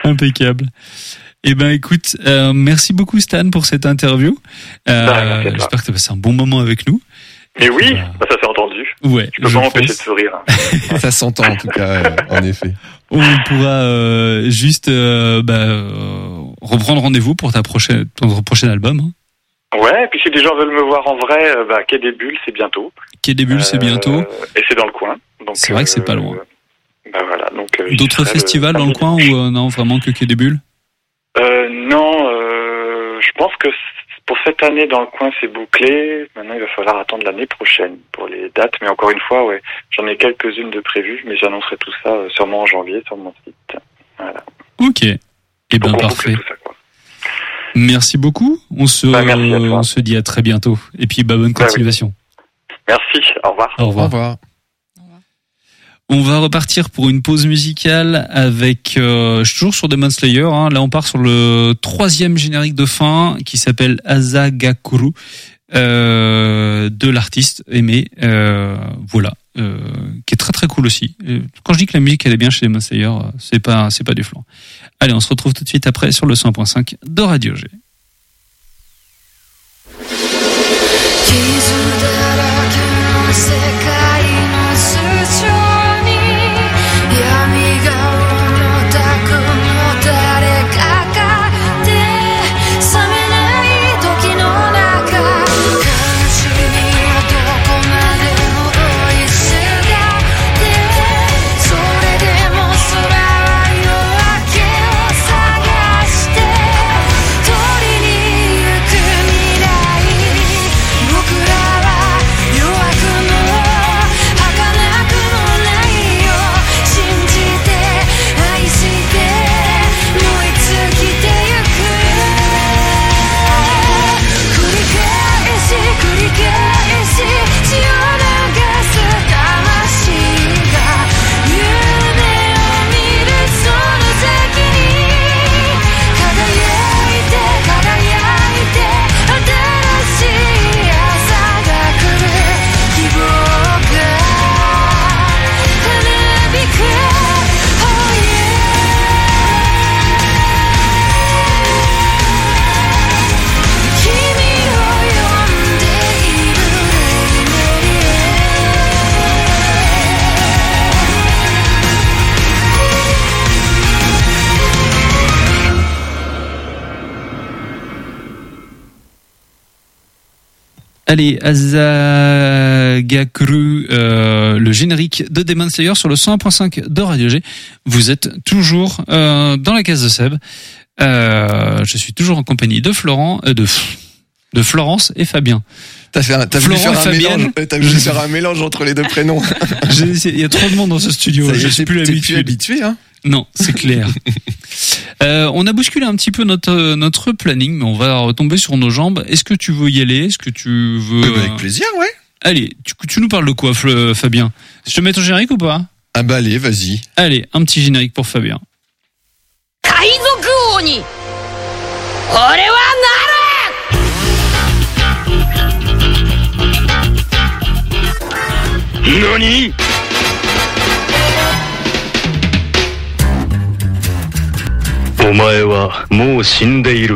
Impeccable. Eh ben écoute, euh, merci beaucoup Stan pour cette interview. Euh, Bah, j'espère que tu as passé un bon moment avec nous. Mais oui, Euh, bah, ça s'est entendu. Ouais, Je peux je pas m'empêcher pense. de sourire. Ça s'entend en tout cas, euh, en effet. On pourra euh, juste euh, bah, euh, reprendre rendez-vous pour ta prochaine, ton prochain album. Hein. Ouais, et puis si des gens veulent me voir en vrai, euh, bah, Quai des Bulles, c'est bientôt. Quai des Bulles, c'est bientôt. Euh, et c'est dans le coin. Donc, C'est vrai que c'est euh, pas loin. Bah voilà, donc. euh, j'y D'autres serai le festivals dans le samedi coin dimanche. ou euh, non, vraiment que Quai des Bulles? Euh, non, euh, je pense que c- pour cette année dans le coin c'est bouclé. Maintenant il va falloir attendre l'année prochaine pour les dates. Mais encore une fois, ouais, j'en ai quelques-unes de prévues, mais j'annoncerai tout ça euh, sûrement en janvier sur mon site. Voilà. Ok. Eh ben Donc on parfait. boucle tout ça, quoi. Merci beaucoup. On se, Bah, merci à toi. on se dit à très bientôt. Et puis bah, bonne Bah, oui. continuation. Merci, au revoir. Au Au revoir. revoir. On va repartir pour une pause musicale avec, euh, je suis toujours sur Demon Slayer, hein. Là on part sur le troisième générique de fin qui s'appelle Asagakuru, euh, de l'artiste aimé, euh, voilà, euh, qui est très très cool aussi. Euh, Quand je dis que la musique elle est bien chez Demon Slayer, euh, c'est pas, c'est pas du flan. Allez, on se retrouve tout de suite après sur le cent un point cinq de Radio G. 'Allez, Asagakuru, euh, le générique de Demon Slayer sur le cent un point cinq de Radio G. Vous êtes toujours euh, dans la case de Seb. Euh, je suis toujours en compagnie de Florent, euh, de de Florence et Fabien. T'as fait un, t'as voulu Florent faire un et Fabienne. mélange, t'as voulu faire un mélange entre les deux prénoms. J'ai- Il y a trop de monde dans ce studio. Ça y est, je suis t'es- plus t'es habitué. plus habitué, hein. Non, c'est clair. euh, on a bousculé un petit peu notre notre planning, mais on va retomber sur nos jambes. Est-ce que tu veux y aller? Est-ce que tu veux Eh ben, avec plaisir, ouais. Allez, tu, tu nous parles de quoi, Fl- Fabien? Je te mets ton générique ou pas? Ah bah allez, vas-y. Allez, un petit générique pour Fabien. 海賊王に俺は何？お前はもう死んでいる。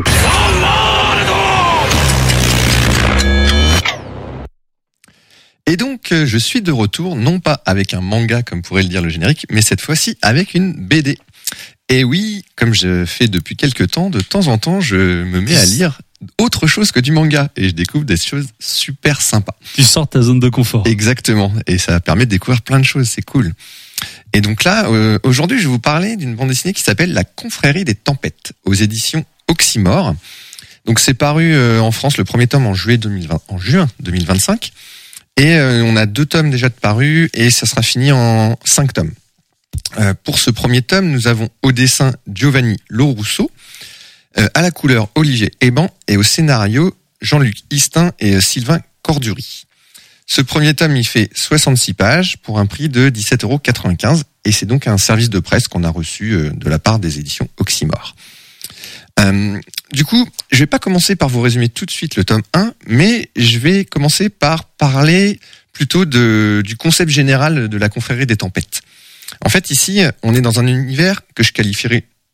Et donc, euh, je suis de retour, non pas avec un manga, comme pourrait le dire le générique, mais cette fois-ci avec une B D. Et oui, comme je fais depuis quelques temps, de temps en temps, je me mets à lire autre chose que du manga. Et je découvre des choses super sympas. Tu sors de ta zone de confort. Exactement. Et ça permet de découvrir plein de choses, c'est cool. Et donc là, euh, aujourd'hui, je vais vous parler d'une bande dessinée qui s'appelle La Confrérie des Tempêtes, aux éditions Oxymore. Donc c'est paru euh, en France, le premier tome en juillet deux mille vingt, en juin deux mille vingt-cinq. Et euh, on a deux tomes déjà de parus et ça sera fini en cinq tomes. Euh, pour ce premier tome, nous avons au dessin Giovanni Lorusso, euh, à la couleur Olivier Eban et au scénario Jean-Luc Istin et euh, Sylvain Corduri. Ce premier tome, il fait soixante-six pages pour un prix de dix-sept euros quatre-vingt-quinze et c'est donc un service de presse qu'on a reçu euh, de la part des éditions Oxymore. Euh, du coup, je vais pas commencer par vous résumer tout de suite le tome un, mais je vais commencer par parler plutôt de, du concept général de la confrérie des tempêtes. En fait, ici, on est dans un univers que je qualifierais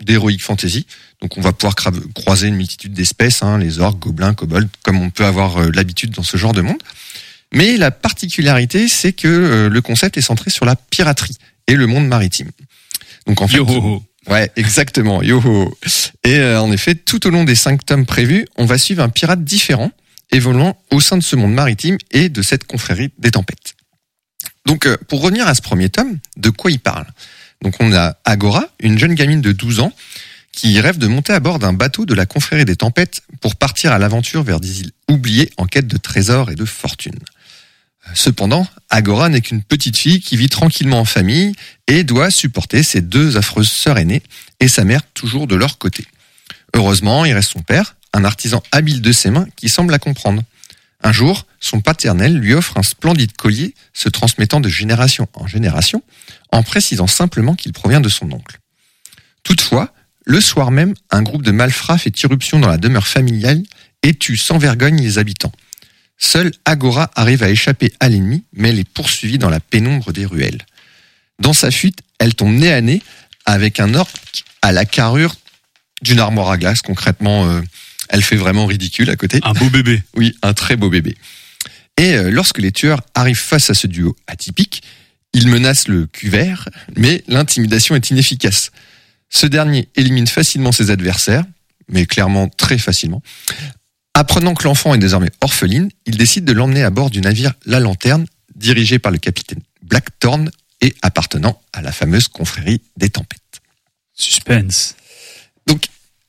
d'heroic fantasy. Donc on va pouvoir cra- croiser une multitude d'espèces, hein, les orques, gobelins, kobolds, comme on peut avoir euh, l'habitude dans ce genre de monde. Mais la particularité, c'est que euh, le concept est centré sur la piraterie et le monde maritime. Donc en fait, Yo-ho-ho. ouais, exactement, yo-ho. Et euh, en effet, tout au long des cinq tomes prévus, on va suivre un pirate différent, évoluant au sein de ce monde maritime et de cette confrérie des tempêtes. Donc, euh, pour revenir à ce premier tome, de quoi il parle ? Donc, on a Agora, une jeune gamine de douze ans, qui rêve de monter à bord d'un bateau de la confrérie des tempêtes pour partir à l'aventure vers des îles oubliées en quête de trésors et de fortune. Cependant, Agora n'est qu'une petite fille qui vit tranquillement en famille et doit supporter ses deux affreuses sœurs aînées et sa mère toujours de leur côté. Heureusement, il reste son père, un artisan habile de ses mains qui semble la comprendre. Un jour, son paternel lui offre un splendide collier se transmettant de génération en génération, en précisant simplement qu'il provient de son oncle. Toutefois, le soir même, un groupe de malfrats fait irruption dans la demeure familiale et tue sans vergogne les habitants. Seule Agora arrive à échapper à l'ennemi, mais elle est poursuivie dans la pénombre des ruelles. Dans sa fuite, elle tombe nez à nez avec un orque à la carrure d'une armoire à glace. Concrètement, euh, elle fait vraiment ridicule à côté. Un beau bébé. Oui, un très beau bébé. Et euh, lorsque les tueurs arrivent face à ce duo atypique, ils menacent le cuvert, mais l'intimidation est inefficace. Ce dernier élimine facilement ses adversaires, mais clairement très facilement. Apprenant que l'enfant est désormais orpheline, il décide de l'emmener à bord du navire La Lanterne, dirigé par le capitaine Blackthorn et appartenant à la fameuse confrérie des tempêtes. Suspense. Donc,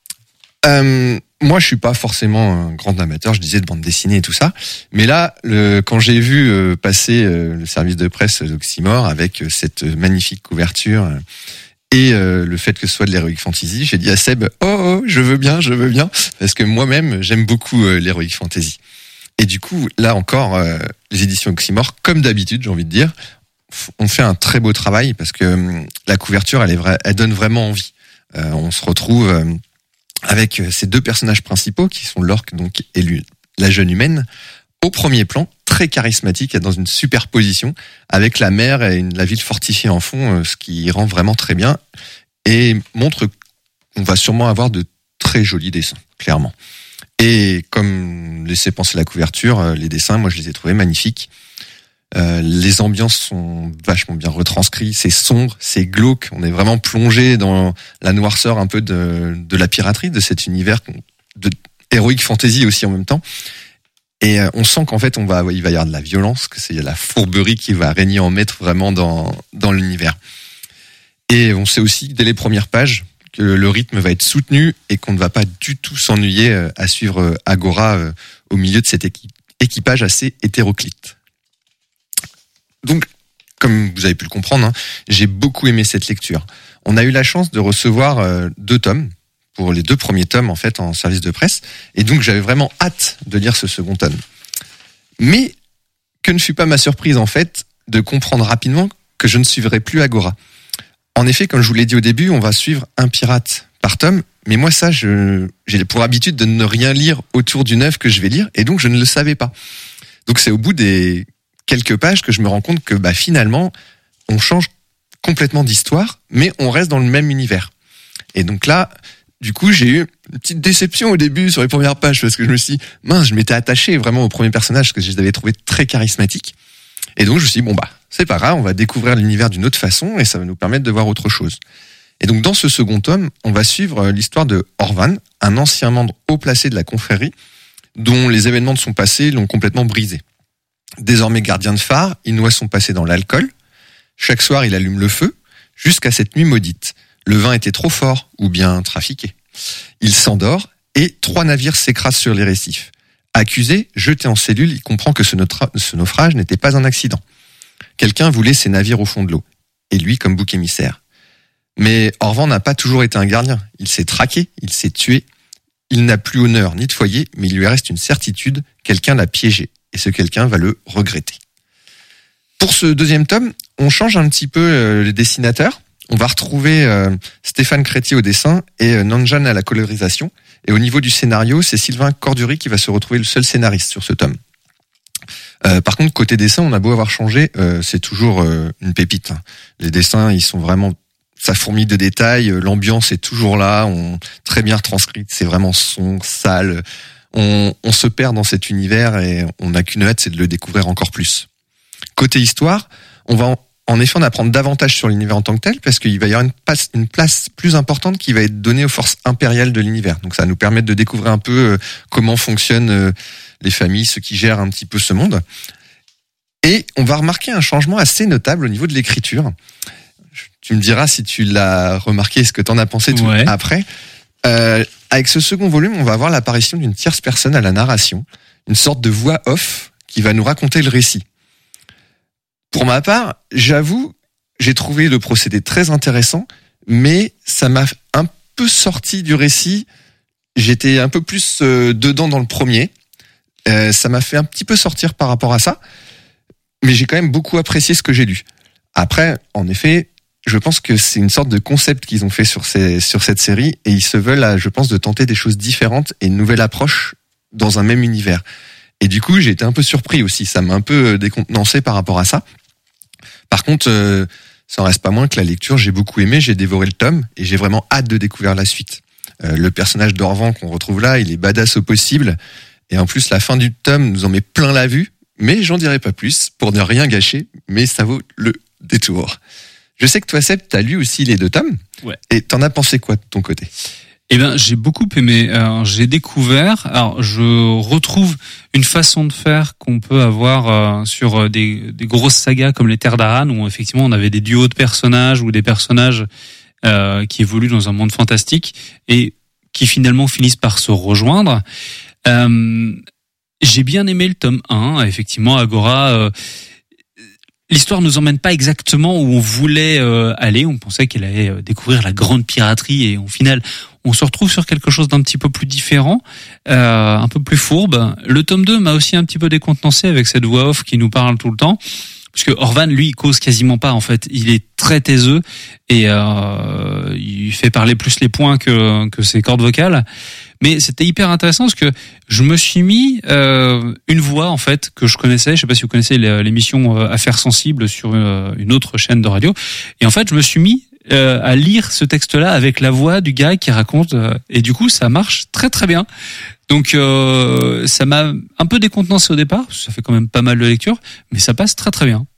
euh, moi, je suis pas forcément un grand amateur, je disais, de bande dessinée et tout ça. Mais là, le, quand j'ai vu euh, passer euh, le service de presse d'Oxymore avec euh, cette magnifique couverture euh, et euh, le fait que ce soit de l'heroic fantasy, j'ai dit à Seb, oh, oh, je veux bien, je veux bien, parce que moi-même, j'aime beaucoup euh, l'heroic fantasy. Et du coup, là encore, euh, les éditions Oxymore, comme d'habitude, j'ai envie de dire, on fait un très beau travail parce que euh, la couverture, elle est vraie, elle donne vraiment envie. Euh, on se retrouve euh, avec ces deux personnages principaux qui sont l'orque donc et lui, la jeune humaine au premier plan, très charismatique, dans une superposition avec la mer et une, la ville fortifiée en fond, euh, ce qui rend vraiment très bien et montre qu'on va sûrement avoir de très jolis dessins, clairement. Et comme laissait penser la couverture, euh, les dessins, moi je les ai trouvés magnifiques. Euh, les ambiances sont vachement bien retranscrites, c'est sombre, c'est glauque, on est vraiment plongé dans la noirceur un peu de, de la piraterie, de cet univers de heroic fantasy aussi en même temps. Et euh, on sent qu'en fait on va, il va y avoir de la violence, que c'est la fourberie qui va régner en maître vraiment dans, dans l'univers. Et on sait aussi dès les premières pages que le rythme va être soutenu et qu'on ne va pas du tout s'ennuyer à suivre Agora au milieu de cet équi- équipage assez hétéroclite. Donc, comme vous avez pu le comprendre, hein, j'ai beaucoup aimé cette lecture. On a eu la chance de recevoir euh, deux tomes, pour les deux premiers tomes en fait en service de presse, et donc j'avais vraiment hâte de lire ce second tome. Mais que ne fut pas ma surprise en fait de comprendre rapidement que je ne suivrai plus Agora. En effet, comme je vous l'ai dit au début, on va suivre un pirate par tome, mais moi ça, je, j'ai pour habitude de ne rien lire autour d'une œuvre que je vais lire, et donc je ne le savais pas. Donc c'est au bout des quelques pages que je me rends compte que bah, finalement, on change complètement d'histoire, mais on reste dans le même univers. Et donc là, du coup, j'ai eu une petite déception au début sur les premières pages, parce que je me suis dit, mince, je m'étais attaché vraiment au premier personnage, parce que je l'avais trouvé très charismatique. Et donc je me suis dit, bon bah, c'est pas grave, on va découvrir l'univers d'une autre façon, et ça va nous permettre de voir autre chose. Et donc dans ce second tome, on va suivre l'histoire de Orvan, un ancien membre haut placé de la confrérie, dont les événements de son passé l'ont complètement brisé. Désormais gardien de phare, il noie son passé dans l'alcool. Chaque soir, il allume le feu, jusqu'à cette nuit maudite. Le vin était trop fort, ou bien trafiqué. Il s'endort, et trois navires s'écrasent sur les récifs. Accusé, jeté en cellule, il comprend que ce, notre, ce naufrage n'était pas un accident. Quelqu'un voulait ces navires au fond de l'eau, et lui comme bouc émissaire. Mais Orvan n'a pas toujours été un gardien. Il s'est traqué, il s'est tué. Il n'a plus honneur ni de foyer, mais il lui reste une certitude, quelqu'un l'a piégé. Et ce quelqu'un va le regretter. Pour ce deuxième tome, on change un petit peu euh, les dessinateurs. On va retrouver euh, Stéphane Crétier au dessin et euh, Nanjan à la colorisation. Et au niveau du scénario, c'est Sylvain Cordury qui va se retrouver le seul scénariste sur ce tome. Euh, par contre, côté dessin, on a beau avoir changé, euh, c'est toujours euh, une pépite. Hein. Les dessins, ils sont vraiment ça fourmille de détails. L'ambiance est toujours là, on très bien retranscrite. C'est vraiment son sale. On, on se perd dans cet univers et on n'a qu'une hâte, c'est de le découvrir encore plus. Côté histoire, on va en, en effet en apprendre davantage sur l'univers en tant que tel, parce qu'il va y avoir une place, une place plus importante qui va être donnée aux forces impériales de l'univers. Donc ça va nous permettre de découvrir un peu euh, comment fonctionnent euh, les familles, ceux qui gèrent un petit peu ce monde. Et on va remarquer un changement assez notable au niveau de l'écriture. Tu me diras si tu l'as remarqué, ce que t'en as pensé tout ouais. après. Euh, avec ce second volume, on va avoir l'apparition d'une tierce personne à la narration, une sorte de voix off qui va nous raconter le récit. Pour ma part, j'avoue, j'ai trouvé le procédé très intéressant, mais ça m'a un peu sorti du récit. J'étais un peu plus euh, dedans dans le premier. Euh, ça m'a fait un petit peu sortir par rapport à ça, mais j'ai quand même beaucoup apprécié ce que j'ai lu. Après, en effet, je pense que c'est une sorte de concept qu'ils ont fait sur ces, sur cette série, et ils se veulent, je pense, de tenter des choses différentes et une nouvelle approche dans un même univers. Et du coup, j'ai été un peu surpris aussi. Ça m'a un peu décontenancé par rapport à ça. Par contre, euh, ça en reste pas moins que la lecture, j'ai beaucoup aimé, j'ai dévoré le tome et j'ai vraiment hâte de découvrir la suite. Euh, le personnage d'Orvan qu'on retrouve là, il est badass au possible. Et en plus, la fin du tome nous en met plein la vue. Mais j'en dirai pas plus pour ne rien gâcher, mais ça vaut le détour. Je sais que toi, Seb, t'as lu aussi les deux tomes. Ouais. Et t'en as pensé quoi de ton côté ? Eh ben, j'ai beaucoup aimé. Alors, j'ai découvert. Alors, je retrouve une façon de faire qu'on peut avoir euh, sur des, des grosses sagas comme les Terres d'Aran, où effectivement on avait des duos de personnages ou des personnages euh, qui évoluent dans un monde fantastique et qui finalement finissent par se rejoindre. Euh, j'ai bien aimé le tome un. Effectivement, Agora. Euh, L'histoire nous emmène pas exactement où on voulait euh, aller. On pensait qu'elle allait euh, découvrir la grande piraterie et au final, on se retrouve sur quelque chose d'un petit peu plus différent, euh, un peu plus fourbe. Le tome deux m'a aussi un petit peu décontenancé avec cette voix off qui nous parle tout le temps. Parce que Orvan, lui, il cause quasiment pas, en fait. Il est très taiseux et euh, il fait parler plus les poings que, que ses cordes vocales. Mais c'était hyper intéressant parce que je me suis mis euh, une voix, en fait, que je connaissais. Je sais pas si vous connaissez l'émission Affaires sensibles sur une autre chaîne de radio. Et en fait, je me suis mis euh, à lire ce texte-là avec la voix du gars qui raconte. Euh, et du coup, ça marche très très bien. Donc euh, ça m'a un peu décontenancé au départ, ça fait quand même pas mal de lecture, mais ça passe très très bien.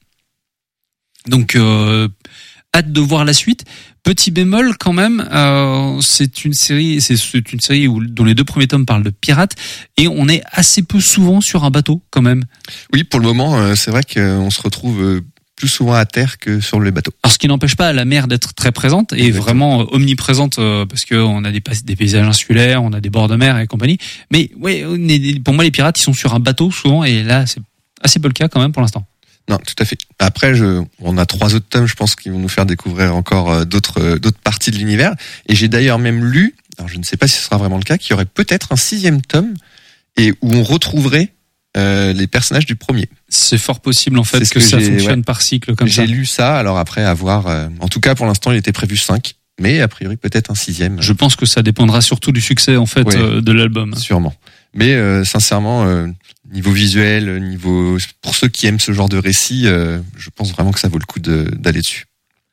Donc euh, hâte de voir la suite. Petit bémol quand même, euh, c'est une série, c'est, c'est une série où, dont les deux premiers tomes parlent de pirates et on est assez peu souvent sur un bateau quand même. Oui, pour le moment, euh, c'est vrai qu'on se retrouve euh, plus souvent à terre que sur le bateau. Alors ce qui n'empêche pas la mer d'être très présente et Exactement. Vraiment euh, omniprésente euh, parce que on a des, des paysages insulaires, on a des bords de mer et compagnie. Mais ouais, pour moi les pirates ils sont sur un bateau souvent et là c'est assez peu le cas quand même pour l'instant. Non, tout à fait. Après, je, on a trois autres tomes, je pense, qui vont nous faire découvrir encore euh, d'autres, euh, d'autres parties de l'univers. Et j'ai d'ailleurs même lu, alors je ne sais pas si ce sera vraiment le cas, qu'il y aurait peut-être un sixième tome et où on retrouverait euh, les personnages du premier. C'est fort possible en fait que, que ça j'ai, fonctionne ouais. par cycle comme j'ai ça. J'ai lu ça, alors après à voir. Euh, en tout cas, pour l'instant, il était prévu cinq, mais a priori peut-être un sixième. Je pense que ça dépendra surtout du succès en fait ouais, euh, de l'album. Sûrement. Mais euh, sincèrement. Euh, Niveau visuel, niveau pour ceux qui aiment ce genre de récit, euh, je pense vraiment que ça vaut le coup de, d'aller dessus.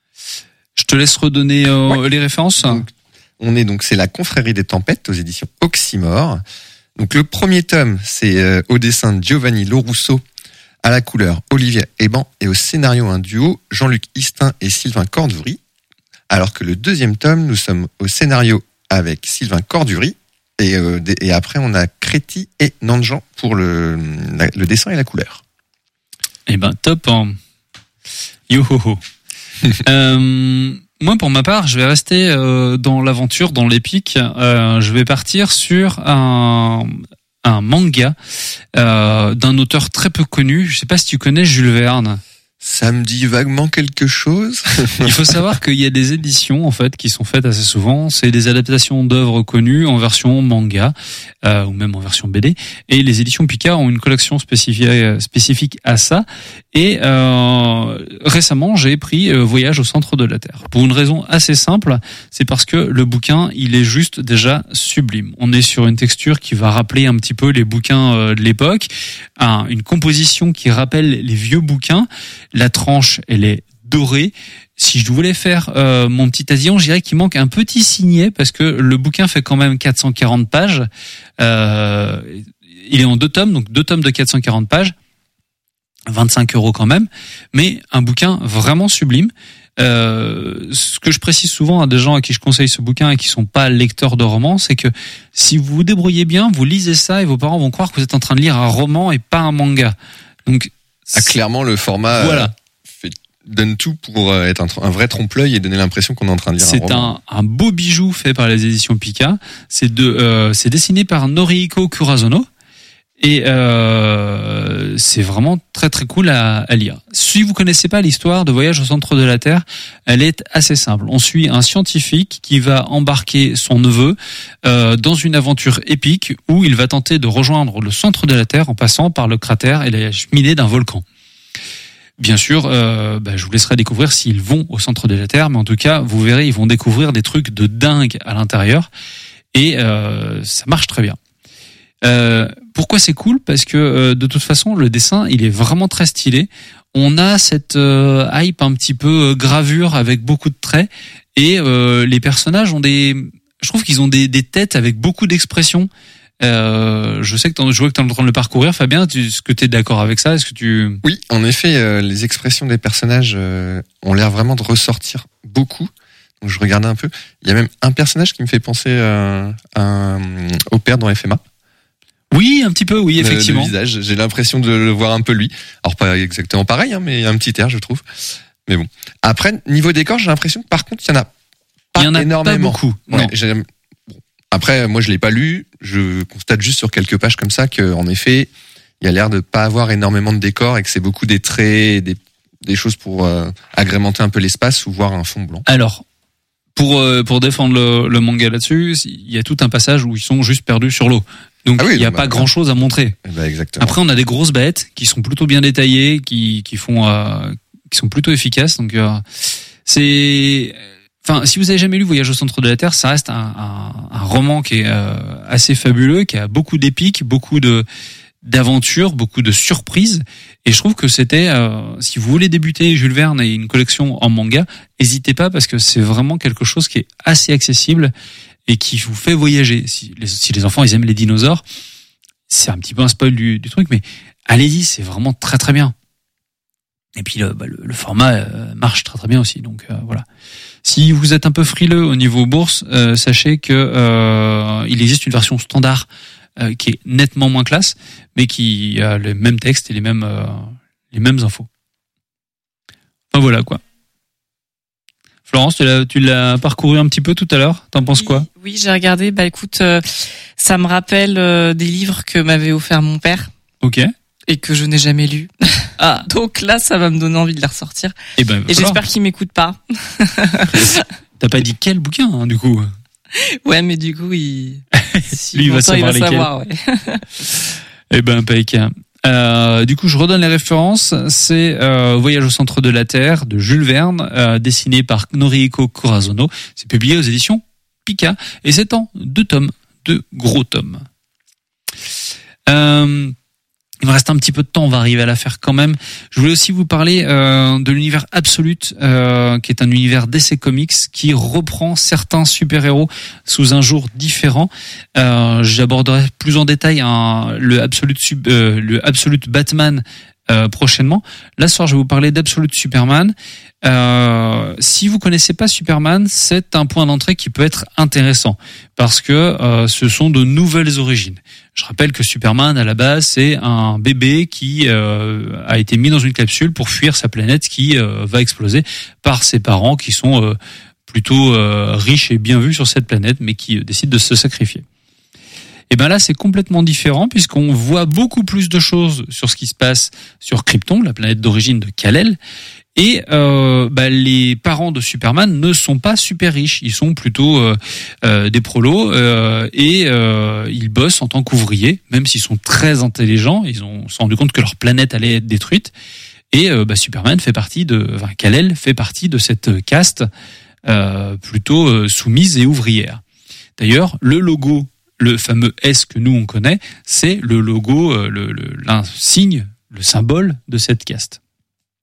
Je te laisse redonner euh, ouais. les références. Donc, on est donc c'est la Confrérie des Tempêtes aux éditions Oxymore. Donc le premier tome, c'est euh, au dessin de Giovanni Lorusso, à la couleur Olivier Eban et au scénario un duo Jean-Luc Istin et Sylvain Cordury. Alors que le deuxième tome, nous sommes au scénario avec Sylvain Cordury. Et, euh, et après, on a Créti et Nanjan pour le, la, le dessin et la couleur. Eh ben, top. Hein. Yo ho ho. euh, moi, pour ma part, je vais rester euh, dans l'aventure, dans l'épique. Euh, je vais partir sur un, un manga euh, d'un auteur très peu connu. Je sais pas si tu connais Jules Verne. Ça me dit vaguement quelque chose. Il faut savoir qu'il y a des éditions en fait qui sont faites assez souvent. C'est des adaptations d'œuvres connues en version manga euh, ou même en version B D. Et les éditions Picard ont une collection spécifique spécifique à ça. Et euh, récemment, j'ai pris euh, Voyage au centre de la Terre pour une raison assez simple. C'est parce que le bouquin, il est juste déjà sublime. On est sur une texture qui va rappeler un petit peu les bouquins euh, de l'époque, un, une composition qui rappelle les vieux bouquins. La tranche, elle est dorée. si je voulais faire euh, mon petit tasillon, je dirais qu'il manque un petit signet parce que le bouquin fait quand même quatre cent quarante pages. Euh, il est en deux tomes, donc deux tomes de quatre cent quarante pages, vingt-cinq euros quand même, mais un bouquin vraiment sublime. Euh, ce que je précise souvent à des gens à qui je conseille ce bouquin et qui sont pas lecteurs de romans, c'est que si vous vous débrouillez bien, vous lisez ça et vos parents vont croire que vous êtes en train de lire un roman et pas un manga. Donc ah, clairement le format voilà. euh, fait, donne tout pour être un, un vrai trompe-l'œil et donner l'impression qu'on est en train de lire c'est un roman. C'est un, un beau bijou fait par les éditions Pika. C'est de euh, c'est dessiné par Norihiko Kurazono. Et euh, c'est vraiment très très cool à, à lire. Si vous connaissez pas l'histoire de Voyage au centre de la Terre, elle est assez simple. On suit un scientifique qui va embarquer son neveu euh, dans une aventure épique où il va tenter de rejoindre le centre de la Terre en passant par le cratère et la cheminée d'un volcan. Bien sûr, euh, bah, je vous laisserai découvrir s'ils vont au centre de la Terre, mais en tout cas, vous verrez, ils vont découvrir des trucs de dingue à l'intérieur et euh, ça marche très bien. Euh, pourquoi c'est cool ? Parce que euh, de toute façon, le dessin, il est vraiment très stylé. On a cette euh, hype un petit peu euh, gravure avec beaucoup de traits et euh, les personnages ont des, je trouve qu'ils ont des, des têtes avec beaucoup d'expressions. Euh, je sais que t'en, je vois que t'es en train de le parcourir, Fabien. Tu, est-ce que t'es d'accord avec ça ? Est-ce que tu... Oui, en effet, euh, les expressions des personnages euh, ont l'air vraiment de ressortir beaucoup. Donc je regardais un peu. Il y a même un personnage qui me fait penser euh, à, au père dans F M A. Oui, un petit peu, oui, effectivement. Le, le visage, j'ai l'impression de le voir un peu lui. Alors pas exactement pareil, hein, mais il y a un petit air, je trouve. Mais bon. Après, niveau décor, j'ai l'impression que par contre, il y en a pas il y en a énormément. Pas beaucoup. Ouais, non. J'ai... Après, moi, je l'ai pas lu. Je constate juste sur quelques pages comme ça que, en effet, il y a l'air de pas avoir énormément de décor et que c'est beaucoup des traits, des, des choses pour euh, agrémenter un peu l'espace ou voir un fond blanc. Alors. Pour euh, pour défendre le, le manga là-dessus, il y a tout un passage où ils sont juste perdus sur l'eau. Donc ah oui, il n'y a bah, pas bah, grand-chose à montrer. Bah, exactement. Après, on a des grosses bêtes qui sont plutôt bien détaillées, qui qui font euh, qui sont plutôt efficaces. Donc euh, c'est, enfin, si vous avez jamais lu Voyage au centre de la Terre, ça reste un un, un roman qui est euh, assez fabuleux, qui a beaucoup d'épiques, beaucoup de d'aventures, beaucoup de surprises. Et je trouve que c'était, euh, si vous voulez débuter Jules Verne et une collection en manga, n'hésitez pas parce que c'est vraiment quelque chose qui est assez accessible et qui vous fait voyager. Si les, si les enfants ils aiment les dinosaures, c'est un petit peu un spoil du, du truc, mais allez-y, c'est vraiment très très bien. Et puis le, bah, le, le format euh, marche très très bien aussi. Donc euh, voilà. Si vous êtes un peu frileux au niveau bourse, euh, sachez que euh, il existe une version standard euh, qui est nettement moins classe, mais qui a le même texte et les mêmes euh, les mêmes infos. Enfin voilà quoi. Florence, tu l'as, tu l'as parcouru un petit peu tout à l'heure. T'en penses oui, quoi ? Oui, j'ai regardé. Bah écoute, euh, ça me rappelle euh, des livres que m'avait offert mon père. Ok. Et que je n'ai jamais lus. Ah, donc là, ça va me donner envie de les ressortir. Et, ben, et j'espère qu'il m'écoute pas. T'as pas dit quel bouquin, hein, du coup ? Ouais, mais du coup, il, si lui, il va savoir il va lesquels. savoir, ouais. Eh ben, pas Euh, du coup, je redonne les références. C'est euh, Voyage au centre de la Terre de Jules Verne, euh, dessiné par Norihiko Kurazono. C'est publié aux éditions Pika et c'est en deux tomes, deux gros tomes. Euh, il me reste un petit peu de temps, on va arriver à la faire quand même. Je voulais aussi vous parler euh, de l'univers Absolute, euh, qui est un univers D C Comics qui reprend certains super-héros sous un jour différent. Euh, j'aborderai plus en détail un, le Absolute Sub, euh, le Absolute Batman euh, prochainement. Là, ce soir, je vais vous parler d'Absolute Superman. Euh, si vous connaissez pas Superman, c'est un point d'entrée qui peut être intéressant parce que euh, ce sont de nouvelles origines. Je rappelle que Superman, à la base, c'est un bébé qui euh, a été mis dans une capsule pour fuir sa planète qui euh, va exploser par ses parents qui sont euh, plutôt euh, riches et bien vus sur cette planète, mais qui euh, décident de se sacrifier. Et ben là, c'est complètement différent puisqu'on voit beaucoup plus de choses sur ce qui se passe sur Krypton, la planète d'origine de Kal-El. Et euh, bah, les parents de Superman ne sont pas super riches, ils sont plutôt euh, euh, des prolos euh, et euh, ils bossent en tant qu'ouvriers, même s'ils sont très intelligents. Ils ont se rendu compte que leur planète allait être détruite. Et euh, bah, Superman fait partie de, enfin Kal-El fait partie de cette caste euh, plutôt euh, soumise et ouvrière. D'ailleurs, le logo, le fameux S que nous on connaît, c'est le logo, euh, le, le l'insigne, le symbole de cette caste.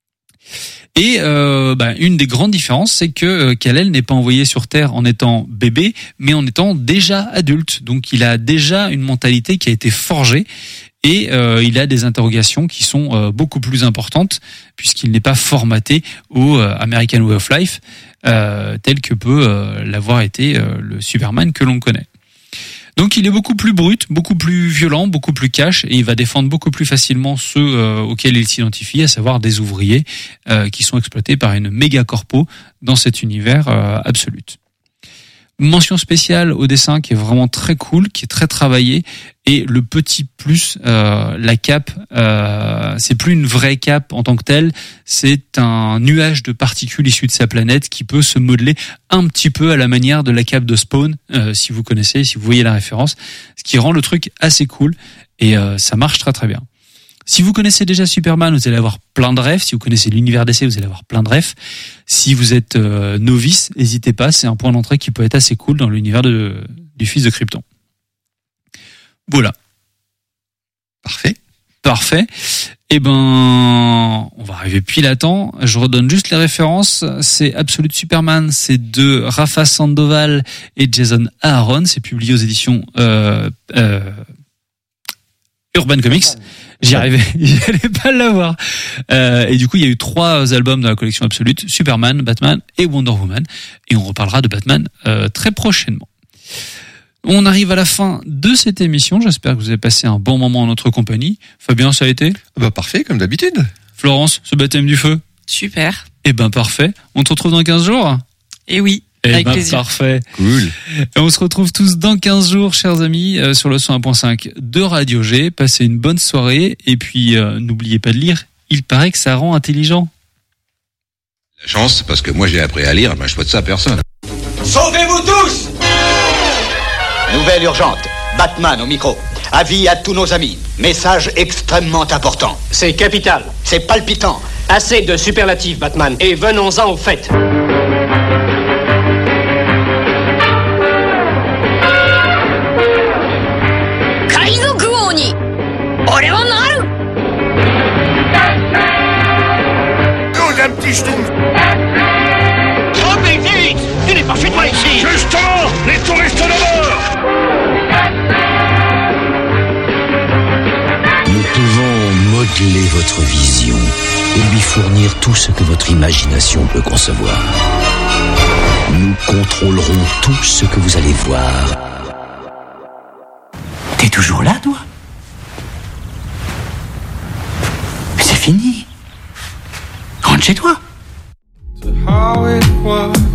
Et euh, bah, une des grandes différences, c'est que euh, Kal-El n'est pas envoyé sur Terre en étant bébé, mais en étant déjà adulte. Donc il a déjà une mentalité qui a été forgée et euh, il a des interrogations qui sont euh, beaucoup plus importantes puisqu'il n'est pas formaté au euh, American Way of Life euh, tel que peut euh, l'avoir été euh, le Superman que l'on connaît. Donc il est beaucoup plus brut, beaucoup plus violent, beaucoup plus cash et il va défendre beaucoup plus facilement ceux euh, auxquels il s'identifie, à savoir des ouvriers euh, qui sont exploités par une méga corpo dans cet univers euh, absolute. Mention spéciale au dessin qui est vraiment très cool, qui est très travaillé et le petit plus, euh, la cape, euh, c'est plus une vraie cape en tant que telle, c'est un nuage de particules issues de sa planète qui peut se modeler un petit peu à la manière de la cape de Spawn, euh, si vous connaissez, si vous voyez la référence, ce qui rend le truc assez cool et euh, ça marche très très bien. Si vous connaissez déjà Superman, vous allez avoir plein de rêves. Si vous connaissez l'univers D C, vous allez avoir plein de rêves. Si vous êtes euh, novice, n'hésitez pas, c'est un point d'entrée qui peut être assez cool dans l'univers de, du fils de Krypton. Voilà. Parfait. Parfait. Eh ben, on va arriver pile à temps. Je redonne juste les références. C'est Absolute Superman, c'est de Rafa Sandoval et Jason Aaron. C'est publié aux éditions euh, euh, Urban Comics. J'y arrivais, j'allais pas l'avoir. Euh, et du coup, il y a eu trois albums dans la collection Absolute, Superman, Batman et Wonder Woman. Et on reparlera de Batman euh, très prochainement. On arrive à la fin de cette émission. J'espère que vous avez passé un bon moment en notre compagnie. Fabien, ça a été ? Bah parfait, comme d'habitude. Florence, ce baptême du feu ? Super. Eh ben parfait. On te retrouve dans quinze jours ? Eh oui. Eh Avec ben, plaisir. Parfait. Cool. Et on se retrouve tous dans quinze jours, chers amis, euh, sur le cent un point cinq de Radio G. Passez une bonne soirée. Et puis, euh, n'oubliez pas de lire. Il paraît que ça rend intelligent. La chance, parce que moi j'ai appris à lire, ben je souhaite ça à personne. Sauvez-vous tous! Nouvelle urgente. Batman au micro. Avis à tous nos amis. Message extrêmement important. C'est capital. C'est palpitant. Assez de superlatifs, Batman. Et venons-en au fait. Nous, un petit schtroumpf. Oh, mais vite! Tu n'es pas chez toi ici! Justement! Les touristes d'abord! Nous pouvons modeler votre vision et lui fournir tout ce que votre imagination peut concevoir. Nous contrôlerons tout ce que vous allez voir. T'es toujours là, toi? Mais c'est fini. Rentre chez toi. How it was